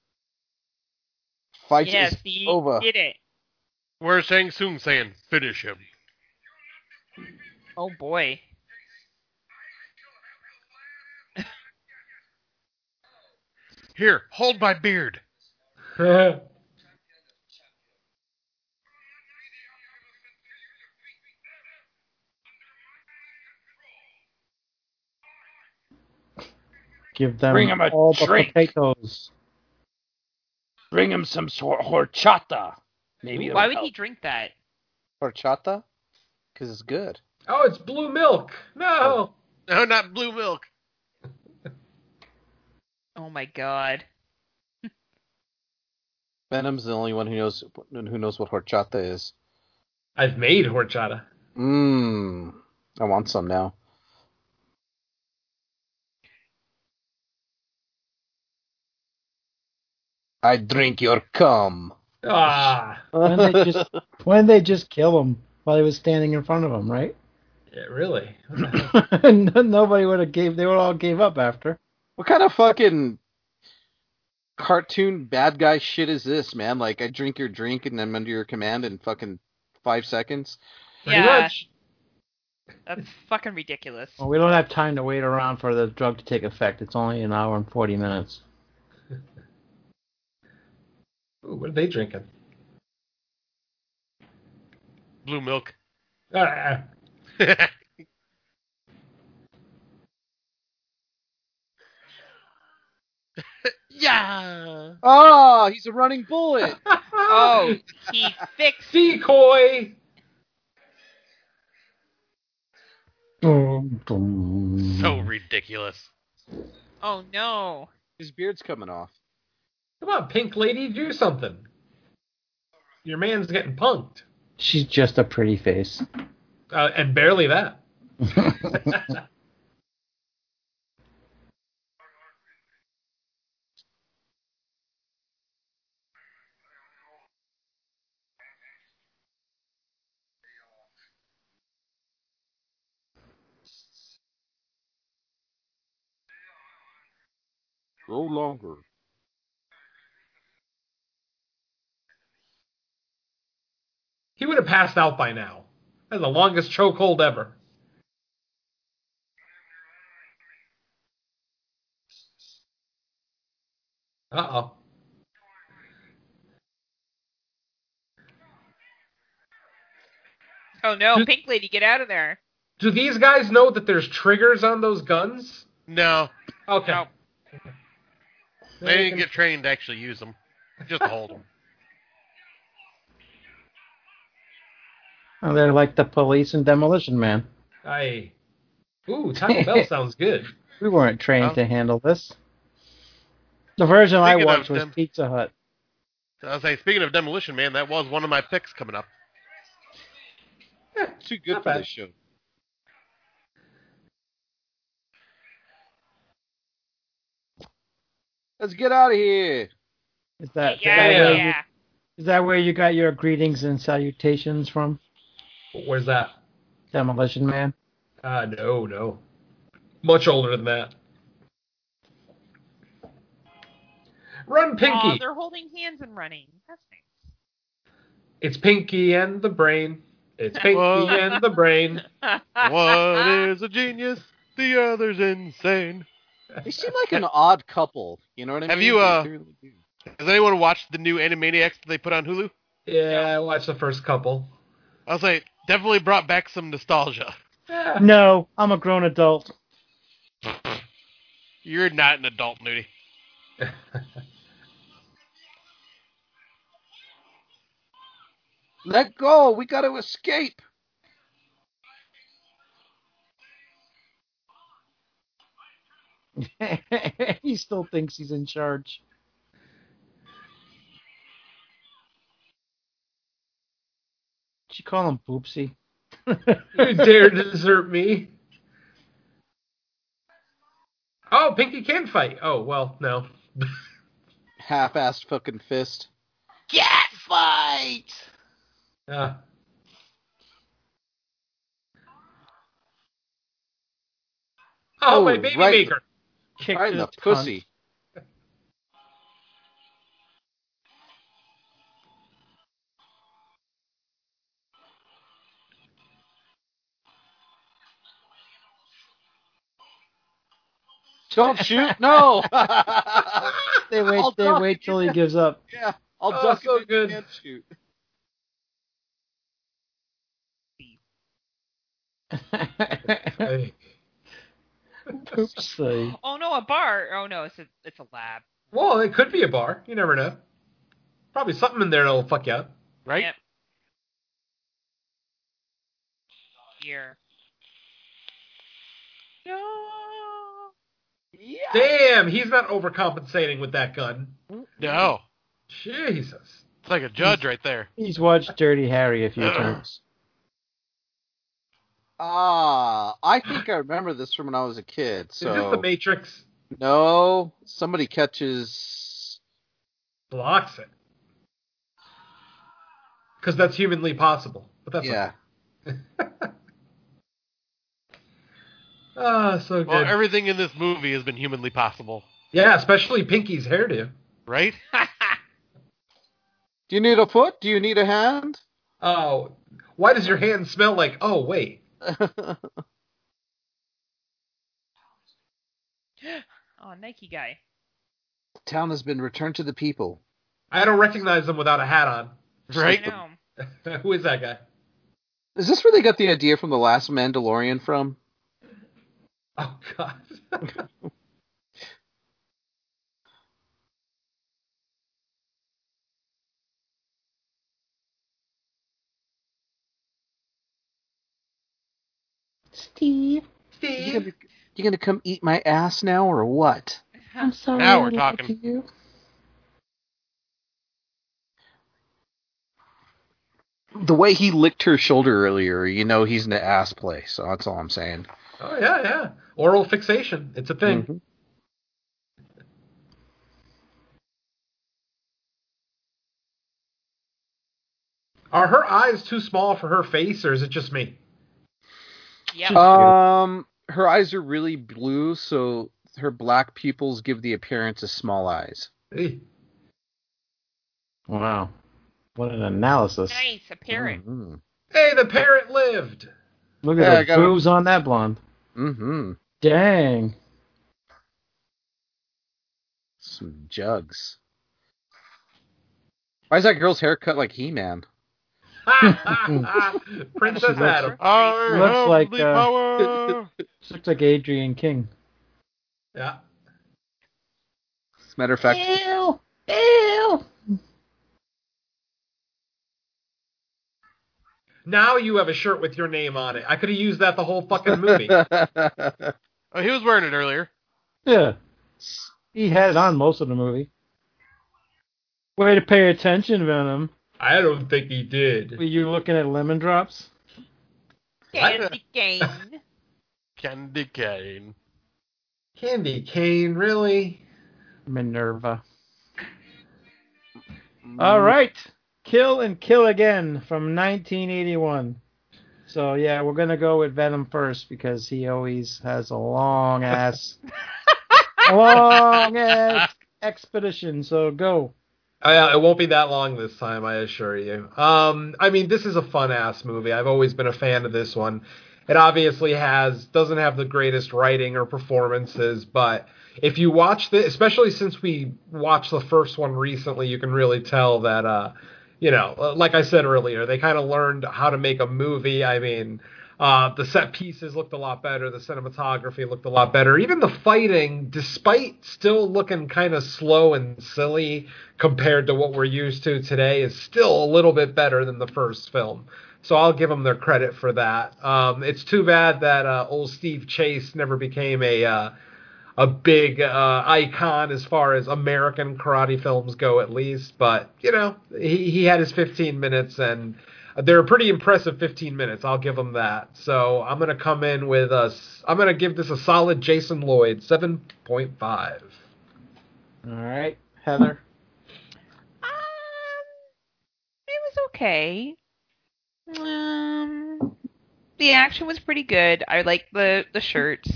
Fight Yes, is he over. did it. Where's Shang Tsung saying, finish him? Oh boy. Here, hold my beard. Give them Bring him a all the drink. potatoes. Bring him some sor- horchata. Maybe it'll Why would help. he drink that? Horchata? Because it's good. Oh, it's blue milk. No. No, not blue milk. Oh my god. Venom's the only one who knows who knows what horchata is. I've made horchata. Mmm. I want some now. I drink your cum. Ah, When they just when they just kill him while he was standing in front of him, right? yeah, really? What the hell? And nobody would have gave. They would all gave up after. What kind of fucking cartoon bad guy shit is this, man? Like, I drink your drink and I'm under your command in fucking five seconds? Pretty yeah, much. that's fucking ridiculous. Well, we don't have time to wait around for the drug to take effect. It's only an hour and forty minutes. Ooh, what are they drinking? Blue milk. Ah, Yeah. Oh, he's a running bullet. Oh, he fixed. decoy. Boom, boom. So ridiculous. Oh no. His beard's coming off. Come on, pink lady, do something. Your man's getting punked. She's just a pretty face. Uh, and barely that. Go longer. He would have passed out by now. That's the longest chokehold ever. Uh-oh. Oh no, Do- Pink Lady, get out of there. Do these guys know that there's triggers on those guns? No, Okay. No. they didn't get trained to actually use them. Just to hold them. Oh, they're like the police in Demolition Man. I. Ooh, Taco Bell sounds good. We weren't trained Oh. to handle this. The version I Speaking of watched was them- Pizza Hut. I was saying, speaking of Demolition Man, that was one of my picks coming up. Too good Not for bad. this show. Let's get out of here. Is that, Yeah, is that yeah. where yeah. you, is that where you got your greetings and salutations from? Where's that? Demolition Man. Ah, no, no. Much older than that. Run, Pinky! Aw, they're holding hands and running. That's It's Pinky and the Brain. It's Pinky Whoa. and the Brain. nice. One is a genius, the other's insane. They seem like an odd couple. You know what I Have mean? you, uh, They really do. Has anyone watched the new Animaniacs that they put on Hulu? Yeah, I watched the first couple. I'll say, definitely brought back some nostalgia. Yeah. No, I'm a grown adult. You're not an adult, Nudie. Let go. We got to escape. He still thinks he's in charge. Did you call him Poopsie? You dare to desert me? Oh, Pinky can fight. Oh, well, no. Half-assed fucking fist. Cat fight. Uh, oh, Oh, my baby right. maker. Kicked Right in the his pussy. Don't shoot. No. cunt. They wait. I'll They duck wait it. till he gives up. Yeah. I'll Oh, duck so it good. and shoot. Hey. Poopsie. Oh no, a bar. Oh no, it's a it's a lab. Well, it could be a bar. You never know. Probably something in there that'll fuck you up. Right? Yep. Here. No. Yeah. Damn, he's not overcompensating with that gun. No. Jesus. It's like a judge right there. He's watched Dirty Harry a few times. Ah, I think I remember this from when I was a kid. Is this So the Matrix? no, somebody catches. Blocks it. Because that's humanly possible. But that's Yeah. okay. Ah, so good. Well, everything in this movie has been humanly possible. Yeah, especially Pinky's hairdo. Right? Do you need a foot? Do you need a hand? Oh, why does your hand smell like? Oh, wait. Oh, Nike guy. Town has been returned to the people. I don't recognize him without a hat on. Right? I know. Who is that guy? Is this where they got the idea from the last Mandalorian from? Oh, God. Steve, You Steve. gonna, you gonna come eat my ass now or what? I'm sorry. Now I we're lied talking. to you. The way he licked her shoulder earlier, you know he's in the ass play. So that's all I'm saying. Oh, yeah, yeah. Oral fixation. It's a thing. Mhm. Are her eyes too small for her face, or is it just me? Yep. Um, her eyes are really blue, so her black pupils give the appearance of small eyes. Hey. Wow. What an analysis. Nice, a parrot. Mm-hmm. Hey, the parrot lived. Look at Yeah, I the got it. boobs on that blonde. Mm-hmm. Dang. Some jugs. Why is that girl's hair cut like He-Man? Princess looks- Adam. I Looks have like, the uh, power. She looks like Adrian King. Yeah. As a matter of fact, Ew. Ew. Now you have a shirt with your name on it. I could have used that the whole fucking movie. Oh, he was wearing it earlier. Yeah. He had it on most of the movie. Way to pay attention, Venom. I don't think he did. Were you looking at lemon drops? Candy cane. Candy cane. Candy cane, really? Minerva. All right. Kill and Kill Again from nineteen eighty-one. So, yeah, we're going to go with Venom first because he always has a long ass, long ass expedition. So, go. I, it won't be that long this time, I assure you. Um, I mean, this is a fun-ass movie. I've always been a fan of this one. It obviously has doesn't have the greatest writing or performances, but if you watch the, especially since we watched the first one recently, you can really tell that, uh, you know, like I said earlier, they kind of learned how to make a movie. I mean, uh, the set pieces looked a lot better. The cinematography looked a lot better. Even the fighting, despite still looking kind of slow and silly compared to what we're used to today, is still a little bit better than the first film. So I'll give them their credit for that. Um, it's too bad that uh, old Steve Chase never became a uh, a big uh, icon as far as American karate films go, at least. But, you know, he, he had his fifteen minutes, and they're a pretty impressive fifteen minutes. I'll give him that. So I'm going to come in with a, I'm going to give this a solid Jason Lloyd, seven point five. All right. Heather. Um, it was okay. Um, the action was pretty good. I liked the the shirts,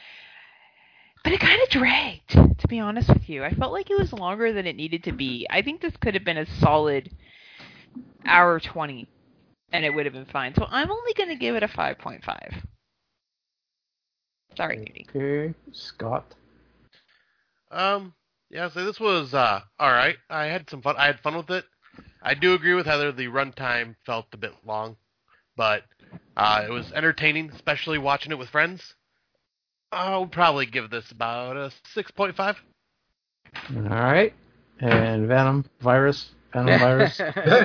but it kind of dragged. To be honest with you, I felt like it was longer than it needed to be. I think this could have been a solid hour twenty, and it would have been fine. So I'm only going to give it a five point five. Sorry, Judy. Okay. Scott. Um, yeah, so this was uh, all right. I had some fun. I had fun with it. I do agree with Heather. The runtime felt a bit long, but uh, it was entertaining, especially watching it with friends. I would probably give this about a six point five. All right. And Venom. Virus. Venom virus.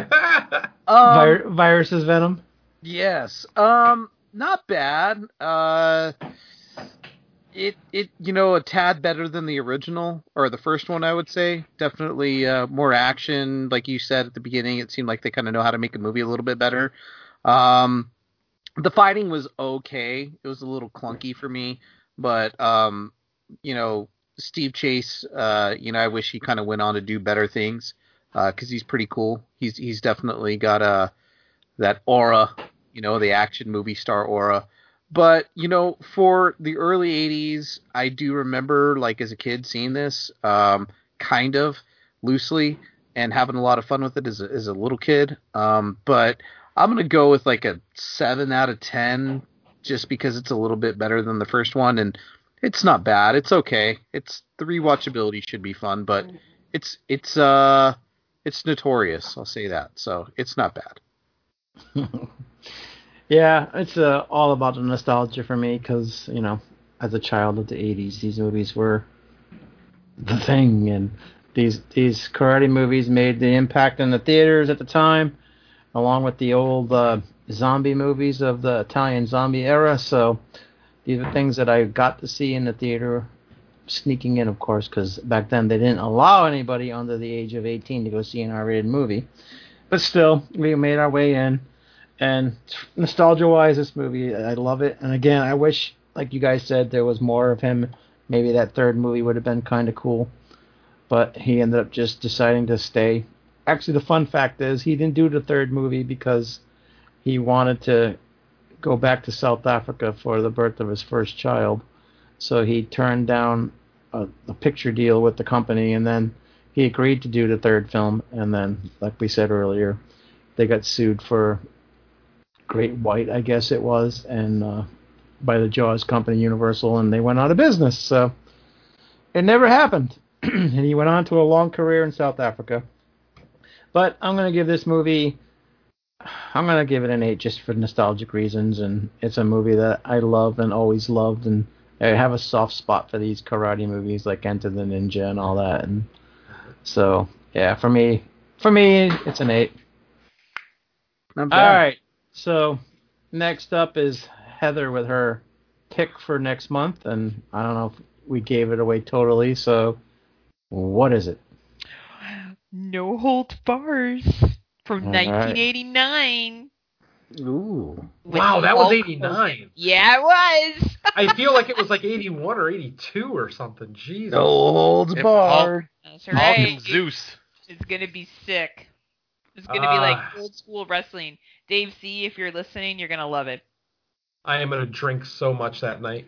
um, Vir- virus is Venom. Yes. Um, not bad. Uh, it it you know a tad better than the original or the first one, I would say. Definitely uh, more action, like you said at the beginning. It seemed like they kind of know how to make a movie a little bit better. Um, the fighting was okay. It was a little clunky for me, but um, you know, Steve Chase. Uh, you know, I wish he kind of went on to do better things because uh, he's pretty cool. He's he's definitely got a that aura. You know, the action movie star aura. But, you know, for the early eighties, I do remember, like, as a kid seeing this, um, kind of loosely, and having a lot of fun with it as a, as a little kid. Um, but I'm going to go with, like, a seven out of ten, just because it's a little bit better than the first one, and it's not bad. It's okay. It's the rewatchability should be fun, but it's, it's, uh, it's notorious, I'll say that. So, it's not bad. Yeah, it's uh, all about the nostalgia for me because, you know, as a child of the eighties, these movies were the thing. And these these karate movies made the impact in the theaters at the time, along with the old uh, zombie movies of the Italian zombie era. So these are things that I got to see in the theater, sneaking in, of course, because back then they didn't allow anybody under the age of eighteen to go see an R-rated movie. But still, we made our way in. And nostalgia-wise, this movie, I love it. And again, I wish, like you guys said, there was more of him. Maybe that third movie would have been kind of cool. But he ended up just deciding to stay. Actually, the fun fact is he didn't do the third movie because he wanted to go back to South Africa for the birth of his first child. So he turned down a, a picture deal with the company, and then he agreed to do the third film, and then, like we said earlier, they got sued for Great White, I guess it was, and uh, by the Jaws company, Universal, and they went out of business. So it never happened, and he went on to a long career in South Africa. But I'm gonna give this movie, I'm gonna give it an eight just for nostalgic reasons, and it's a movie that I love and always loved, and I have a soft spot for these karate movies like Enter the Ninja and all that, and so yeah, for me, for me, it's an eight. Not All bad. right, so next up is Heather with her pick for next month, and I don't know if we gave it away totally, so what is it? No Holds Bars from All right. nineteen eighty-nine. Ooh. with Wow, that was Hulk eighty-nine. Hogan. Yeah, it was. I feel like it was like eighty-one or eighty-two or something. Jesus. No holds If barred. That's Hulk right. and Zeus. It's gonna be sick. It's gonna be like Ah. old school wrestling. Dave C, if you're listening, you're gonna love it. I am going to drink so much that night.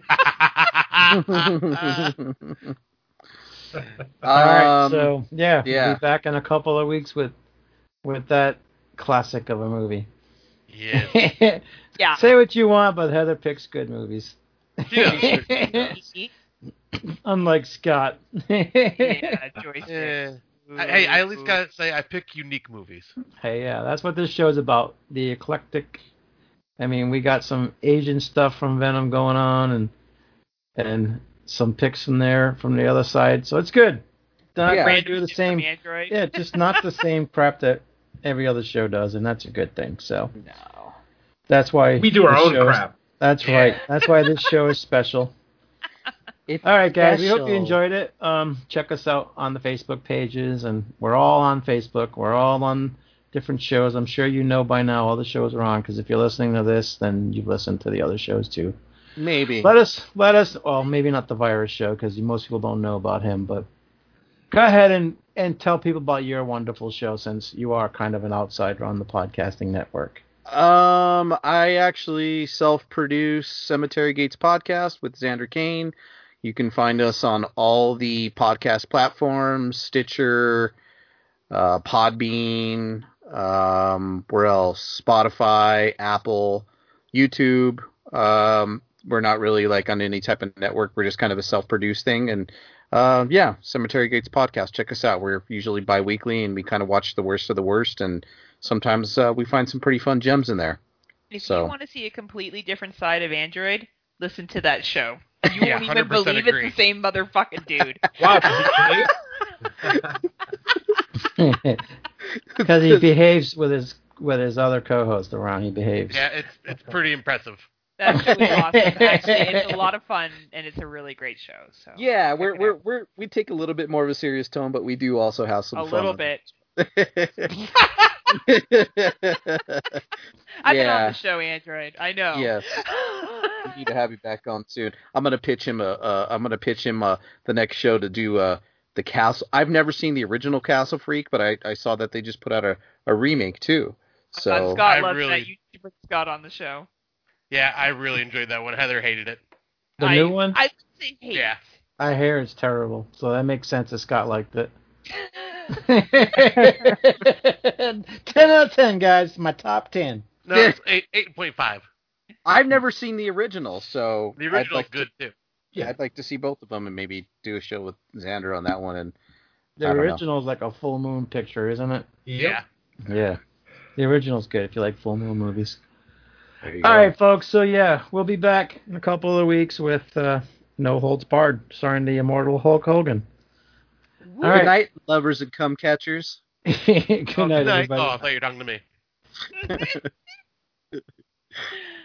All right, Um, so yeah, yeah. we'll be back in a couple of weeks with with that classic of a movie. Yes. Yeah. Say what you want, but Heather picks good movies. Yeah. Unlike Scott. Yeah, joystick. Yeah. I, hey, I at least gotta say I pick unique movies. Hey, yeah, that's what this show's about. The eclectic. I mean, we got some Asian stuff from Venom going on, and and some picks from there from the other side. So it's good. Not Yeah. gonna do the Shit same. from Android. Yeah, just not the same crap that every other show does, and that's a good thing. So No. that's why We do our this own show is- crap. That's Yeah. right. That's why this show is special. It's All right, guys. We hope you special. enjoyed it. Um, check us out on the Facebook pages, and we're all on Facebook. We're all on different shows. I'm sure you know by now all the shows are on, because if you're listening to this, then you've listened to the other shows too. Maybe. Let us, let us. Well, maybe not the virus show, because most people don't know about him. But go ahead and and tell people about your wonderful show, since you are kind of an outsider on the podcasting network. Um, I actually self-produce Cemetery Gates podcast with Xander Kane. You can find us on all the podcast platforms: Stitcher, uh, Podbean, um, where else? Spotify, Apple, YouTube. Um, we're not really like on any type of network. We're just kind of a self-produced thing. And uh, yeah, Cemetery Gates podcast. Check us out. We're usually bi-weekly, and we kind of watch the worst of the worst, and sometimes uh, we find some pretty fun gems in there. If So- you want to see a completely different side of Android, listen to that show. You Yeah, won't even one hundred percent believe agree. it's the same motherfucking dude. Wow, does he play? Because he behaves with his with his other co-host around. He behaves. Yeah, it's it's pretty impressive. That show is awesome. Actually, it's a lot of fun, and it's a really great show. So Yeah, check we're it we're out. we're we take a little bit more of a serious tone, but we do also have some a fun little with bit. it. I've been Yeah. on the show, Android. I know. Yes. We need to have you back on soon. I'm gonna pitch him a. Uh, I'm gonna pitch him uh, the next show to do uh, the Castle. I've never seen the original Castle Freak, but I, I saw that they just put out a, a remake too. Uh, So Scott I loves really- that. You should bring Scott on the show. Yeah, I really enjoyed that one. Heather hated it. The I, new one? I would say hate. Yeah. I hear it's terrible, so that makes sense that Scott liked it. ten out of ten, guys. My top ten. No, it's eight eight point five. I've never seen the original, so The I'd original's like good To, too. yeah, I'd like to see both of them and maybe do a show with Xander on that one. And The I don't know. original is like a full moon picture, isn't it? Yeah. Yeah. The original's good if you like full moon movies. there you All go. right, folks. So yeah, we'll be back in a couple of weeks with uh, No Holds Barred, starring the immortal Hulk Hogan. All Good right. night, lovers and cum catchers. Good Oh, night, good night. everybody. Oh, I thought you were talking to me.